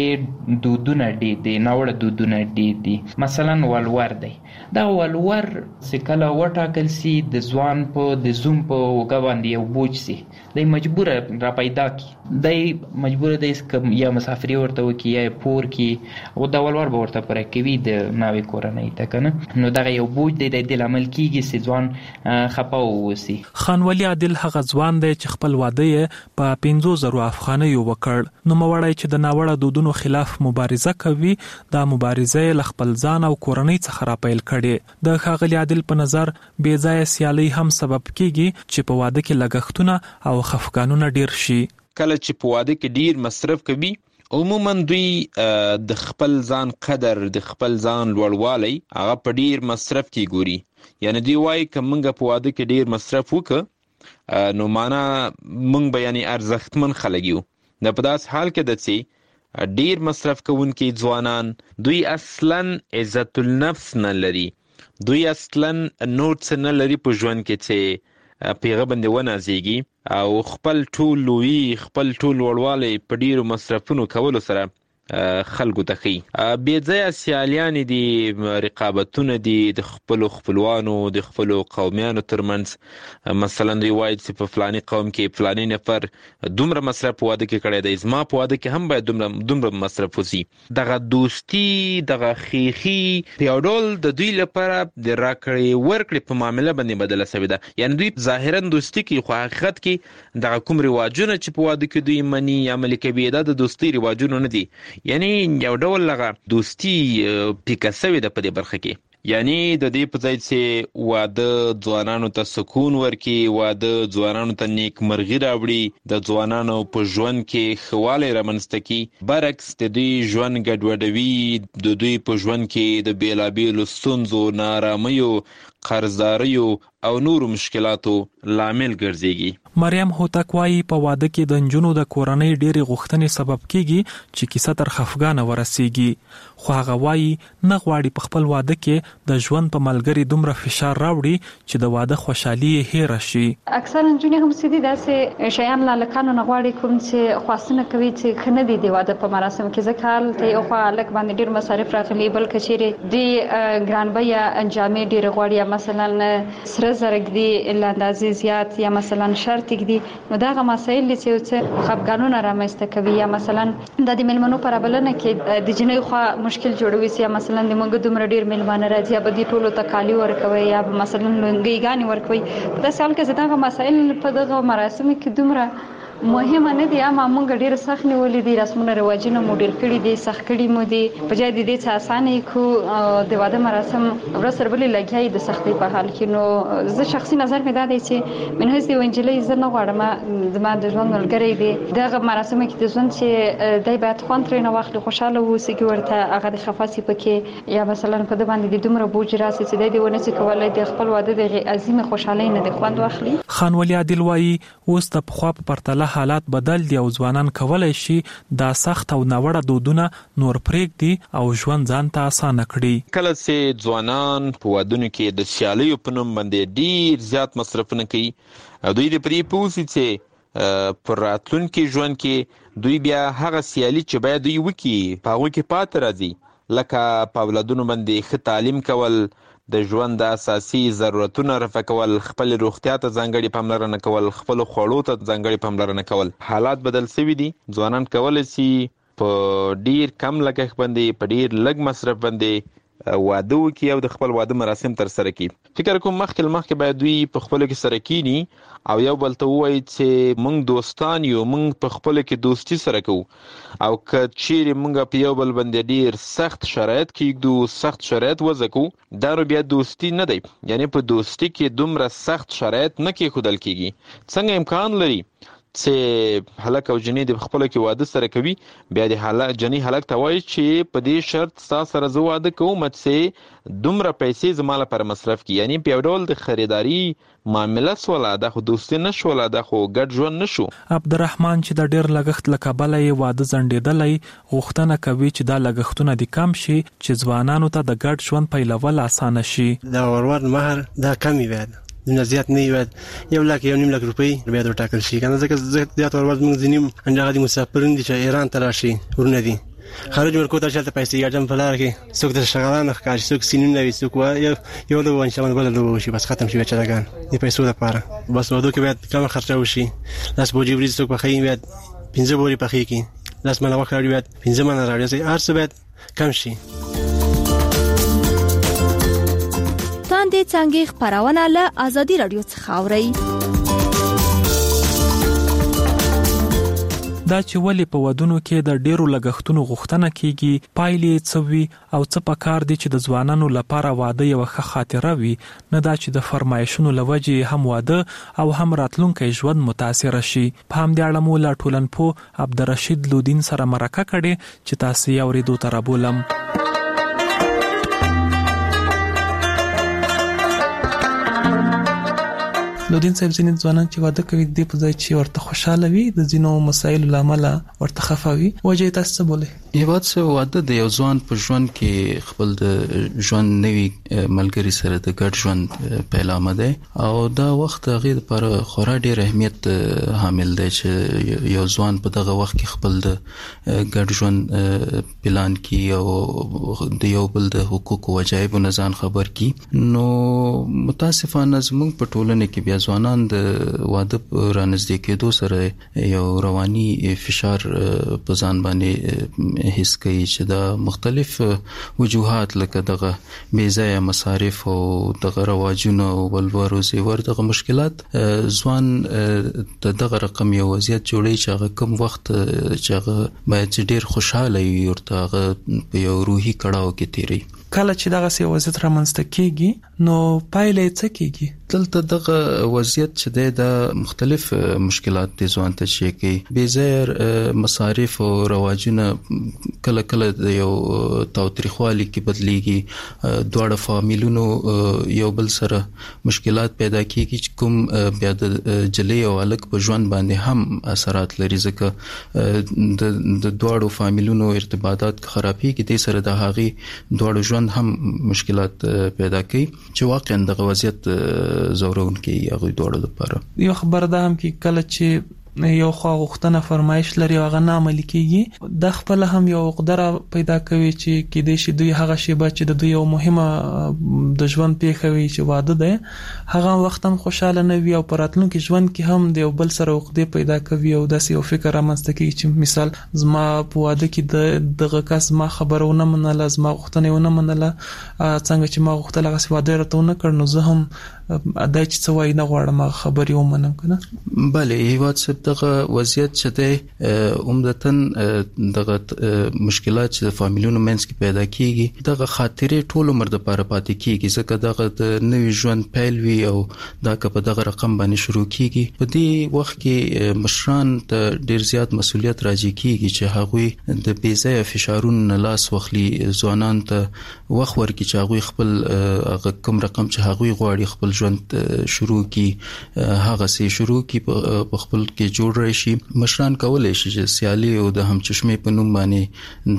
کې دودونه ډېر دي، ناوړه دودونه ډېر دي. مثلا ولور دی، دا ولور چې کله وټاکل سي د ځوان په د زوم په اوږه باندې یو بوج سي، دی مجبوره را پیدا کی، دی مجبوره دی یا مسافري ورته وکړي یا پور کړي، او دا ولور به ورته پوره کوي د ناوې کورنۍ ته که نه. نو دغه یو بوج دی د دې لامل کېږي چې ځوان خفه واوسي. خان ولي عادل هغه ځوان دی چې خپل واده یې په پنځو زرو افغانیو وکړ. نوموړی چې د ناوړه دودونو خلاف مبارزه کوي، دا مبارزه یې له خپل ځان او کورنۍ څخه راپیل کړې. د ښاغلي عادل په نظر بې ځایه سیالۍ هم سبب کېږي چې په واده کې لګښتونه او خفګانونه ډېر شي. کله چې په واده کې ډیر مصرف کوي، عموما دوی د خپل ځان قدر، د خپل ځان لوړوالی هغه په ډیر مصرف کې ګوري. یعنی دوی وایي که موږ په واده کې ډیر مصرف وکړو نو معنا موږ به یعنی ارزښتمن خلک یو. دا په داسې حال کې ده چې ډیر مصرف کوونکي ځوانان دوی اصلا عزت النفس نه لري، دوی اصلا نور څه نه لري په ژوند کې چې پیغه باندې ونازېږي او خپل ټول لوی خپل ټول وړوالی په ډیرو مصرفونو کولو سره خلکو ته ښي. بې ځایه سیالیانې دي، رقابتونه دي د خپلو خپلوانو د خپلو قومیانو ترمنځ. مثلا دوی وایي چې په فلاني قوم کې فلاني نفر دومره مصرف په واده کې کړی دی، زما په واده کې هم باید دومره دومره مصرف وسي. دغه دوستي، دغه خیخي په یو ډول د دوی لپاره د راکړې ورکړې په معامله باندې بدله سوې ده. یعنی دوی ظاهرا دوستي کوي، خو حقیقت کې دغه کوم رواجونه چې په واده کې دوی مني یا عملي کوي دا د دوستي رواجونه نه دي. یعنی یو ډول لغه دوستی پیکه سوې ده په دې برخه کې. یعنی د دې په ځای چې واده ځوانانو ته سکون ورکړي، واده ځوانانو ته نیکمرغي راوړي، د ځوانانو په ژوند کې ښه والی رامنځته کړي، برعکس د دوی ژوند ګډوډوي، د دوی په ژوند کې د بېلابېلو ستونزو، ناارامیو، قرضداریو او نورو مشکلاتو لامل ګرځيږي. مریم هوتک وايي په واده کې د نجونو د کورنۍ ډېری غوښتنې سبب کېږي چې کیسه تر خفګانه ورسیږي. خو هغه وايي نه غواړي په خپل واده کې د ژوند په ملګري دومره فشار راوړي چې د واده خوشحالي یې هېره شي. اکثر نجونې هم سدي داسې شیان له لکانو نه غواړي کوم چې خواستونه کوي چې ښه نه دي د واده په مراسم کې، ځکه هلته یو خوا هلک باندې ډېر مصارف راغلي، بل که چیرې د ګرانبیه جامې ډېرې غواړي یا مثلا سره زرګ دي له اندازې زیات یا مثلا شرط دي، نو دغه مسایل چې څه خفګانونه رامنځته کوي. یا مثلا د دې مېلمنو پر بلنه کې د جنۍ خوا مشکل جوړوي چې مثلا د موږ دومره ډیر مېلمانه راځي یا به دې ټولو ته کالي ورکوي یا مثلا لنګيګانې ورکوي. دا سال کې دغه مسایل په دغه مراسمو کې دومره مهمه نه دي، اما موږ ډیر سخت نیولې دي، رسمونه رواجونه مو ډیر کړي دي، سخت کړي مو دي، په ځای د دې څه اسانه کو د واده مراسم ورسره بلې لګیای د سختۍ په حال کې. نو زه شخصي نظر مې دا دی چې من هیڅ دی وینجلې زه نه غواړم زما د ژوند ملګری دی دغه مراسم کې د ژوند چې دای باید خوند ترې نه واخلي، خوشاله اوسي کې ورته هغه د خفاسي پکې یا مثلا په د باندې د دومره بوج راسي چې د دې ونه چې کولای د خپل واده د عظیم خوشحالۍ نه د خوند واخلي. خان ولی عادل وايي اوس د پخوا په پرتله حالات بدل دي او ځوانان کولای شي دا سخت او ناوړه دودونه نور پرېږدي او ژوند ځان ته اسانه کړي. کله چې ځوانان په ودونو کې د سیالیو په نوم باندې ډیر زیات مصرفونه کوي، دوی د پرې پوسي چې پر راتلونکي ژوند کې دوی بیا هغه سیالي چې باید دوی وکړي په هغه کې پاتې راځي، لکه په اولادونو باندې ښه تعلیم کول، د ژوند د اساسي ضرورتونو رفع کول، خپل روغتیا ته ځانګړې پاملرنه کول، خپل خوړو ته ځانګړې پاملرنه کول. حالات بدل شوي دي، ځوانان کولی شي په ډیر کم لګښت باندې په ډیر لږ مصرف باندې واده وکړي او د خپل واده مراسم تر سره کړي. فکر کوم مخکې مخکې باید دوی په خپل کې سره کینی او یو بل ته ووایي چې موږ دوستان یو، موږ په خپل کې دوستی سره کوو، او که چیرې موږ په یو بل باندې ډیر سخت شرایط کېږدو، سخت شرایط وضع کوو، دا نو بیا دوستی نه دی. یعنی په دوستی کې دومره سخت شرایط نه کېښودل کېږي. څنګه امکان لري چې هلک او جنۍ د خپل کې واده سره کوي، بیا د هلک جنۍ هلک ته وایي چې په دې شرط ستا سره زه واده کوم چې دومره پیسې زما لپاره مصرف کړي. یعنی په یو ډول د خریداري معامله سوله، دا خو دوستي نه شوله، دا خو ګډ ژوند نه شو. عبدالرحمن چې د ډېر لګښت له کبله یې واده ځنډېدلی، غوښتنه کوي چې دا لګښتونه دې کم شي چې ځوانانو ته د ګډ ژوند پیلول اسانه شي. دا ورور مهر دا کمی باید نه زیات نه وي یو لک یو نیم لک روپۍ بیا د ټاکل شي کنه ځکه زیات ورځ موږ ځینیم انجاغه دي مسافرین دي چې ایران ته راشي ورونه دي خارج ورکو ته چلته پیسې اجازه په لار کې څوک د شغالانه ښکار څوک سینیم نه وي څوک یو یو له وان شمن بل له شي بس ختم شي بچلاګان د پیسو لپاره بس ودو کې باید کم خرچه وشي لاس بوجي ورځ څوک په خې باید پنځه بوري په خې کې لاس منه وخت راډیو باید پنځه منه راډیو هر څه باید کم شي. تاندې څنګه خبرونه له ازادي رادیو څخه اوري. دا چې ولې په ودونو کې د ډیرو لګښتونو غوښتنه کیږي پایلې څوي او څه پکار دي چې د ځوانانو لپاره واده یو ښه خاطره وي نه دا چې د فرمایشونو لوجې هم واده او هم راتلونکي ژوند متاثر شي. په همدې اړه مو لا ټولنپوه عبدالرشید لودین سره مرکه کړې چې تاسو یې اورېدو ته رابولم. لودین صاحب ځینې ځوانان چې واده کوي د په ځای چې ورته خوشاله وي د ځینو مسایلو لامل ورته خفه وي وجه تاسو څه بوله؟ یوات څه واده د یو ځوان په ژوند کې خپل د ژوند نوي ملګری سره د ګډ ژوند پیلامه ده او دا وخت هغه لپاره خورا ډیر اهمیت حامل دی چې یو ځوان په دغه وخت کې خپل د ګډ ژوند پلان کې او د یو بل د حقوق او واجبو نه ځان خبر کی. نو متاسفانه زموږ په ټولنه کې بیا ځوانان د واده رانږدې کېدو سره یو رواني فشار په ځان باندې حس کوي چې دا مختلف وجوهات لکه دغه بې ځایه مصارف او دغه رواجونه او ولورو زیور دغه مشکلات ځوان د دغه رقم یو وضعیت جوړي چې هغه کم وخت چې هغه باید ډیر خوشاله وي ورته هغه په یو روحي کړهو کې تیری. کله چې دغه سی وضعیت رامنځته کیږي نو پایله څه کیږي؟ دلته دغه وضعیت چې د مختلف مشکلات د ځوان ته شي کوي بې ځای مصارف او رواجونه کله کله د یو تاوتریخوالي کې بدلیږي دواړه فامیلونو یو بل سره مشکلات پیدا کیږي چې کوم بیا د جلې او الک په ژوند باندې هم اثرات لري ځکه د دواړو فامیلونو ارتباطات خرابېږي د سره د هغه دواړو هم مشکلات پیدا کوي چې واقعا دغه وضعیت زورون کې هغه دوړو لپاره یو خبر ده هم کې کله چې یو خو غوښتنه فرمایش لري او هغه نه عملي کیږي د خپل هم یو قدره پیدا کوي چې کې د شي دوی هغه شی به چې د دوی یو مهمه د ژوند پیښه وي چې واده ده هغه وخت هم خوشاله نه وي او پراتلونکو ژوند کې هم د یو بل سره عقده پیدا کوي او داسې یو فکر رامنځته کوي چې مثال زما په واده کې د دغه کس ما خبرونه منله زما غوښتنه ونه منله څنګه چې ما غوښتل هغه واده راته نه کړ نو زه هم دا چې څه وای نه غواړم خبري ومنم کنه. بله هیواد سب دغه وضعیت چې ده عمدتاً دغه مشکلات چې د فامیلونو منځ کې پیدا کیږي دغه خاطرې ټول عمر د پاره پاتې کیږي ځکه دغه د نوي ژوند پیل وی او دا که په دغه رقم باندې شروع کیږي په دې وخت کې مشران ته ډیر زیات مسولیت راځي کیږي چې هغوی د بې ځایه فشارونو لاس واخلي ځوانان ته وخت ورکړي چې هغوی خپل هغه کوم رقم چې هغوی غواړي خپل ژوند شروع کی هغه سي شروع کی په خپل کې جوړ راشي. مشران کولای شي چې سیالي او د همچشمې په نوم باندې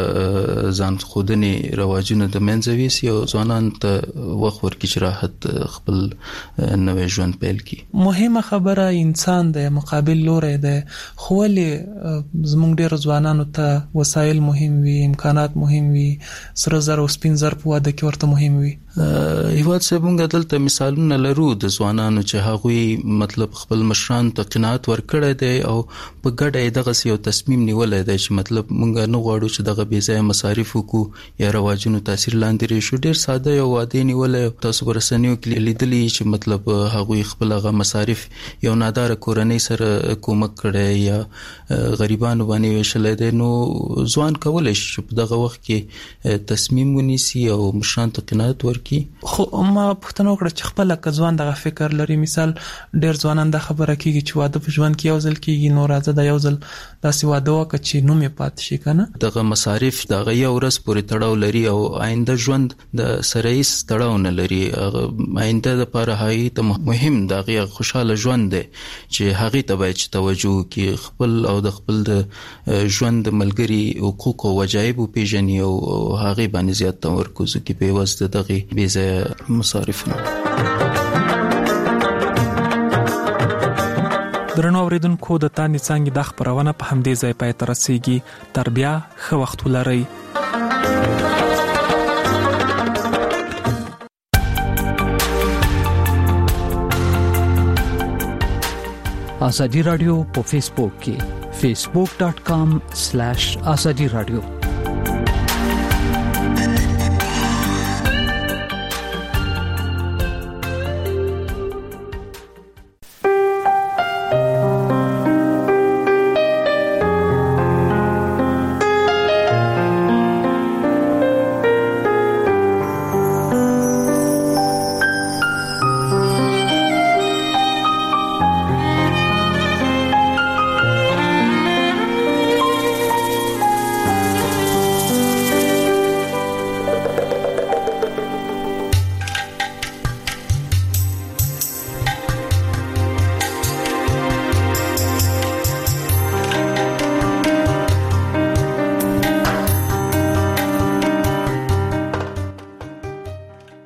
دغه ځان خودنې رواجونه د منځوي سي او ځوانان ته وخت ورکړي چې راحت خپل نوې ژوند پیل کړي. مهمه خبره انسان د مقابل لوري ده خو له زموږ ډیر ځوانانو ته وسایل مهم وي امکانات مهم وي سره زر او سپین زر په واده کې ورته مهم وي. هیواد صاحب موږ دلته مثالونه لرو د ځوانانو چې هغوی مطلب خپل مشران ته قناعت ورکړی دی او په ګډه دغه یو تصمیم نیولای دی چې مطلب موږ نه غواړو چې دغه بې ځایه مصارف وکړو یا رواجونو تاثیر لاندې راشو. ډیر ساده یو واده نیولای تاسو ورسنیو کې لیدلی چې مطلب هغوی خپل هغه مصارف یو نادار کورنۍ سره کومک کړي یا غریبانو باندې ویشلای دی نو ځوان کولای شي چې په دغه وخت کې تصمیم ونیسي او مشران ته قناعت ورکړي. خو ما پوښتنه وکړه چې خپل که ځوان دغه فکر لري مثال ډیر ځوانان د خبره کیږي چې واده په ژوند کې یو ځل کیږي نو راځه د یو ځل داسې واده وکړه چې نوم یې پات شي کنه دغه مصارف دغه یو ورځ پورې تړاو لري او آینده ژوند د سره هیڅ تړاو نه لري. آینده لپاره هغه ته مهم دغه خوشاله ژوند دی چې هغه ته باید توجه وکړي خپل او د خپل د ژوند ملګری حقوق او واجب پیژني او هغه باندې زیات تمرکز کوي په واسطه دغه بې ځایه مصارف نه. درنو اوریدونکو د تانی څنګه د خبرونه په همدې ځای پای تر رسیدي. تر بیا ښه وخت ولرئ. ازادي رادیو په فیسبوک کې facebook dot com slash azadi radio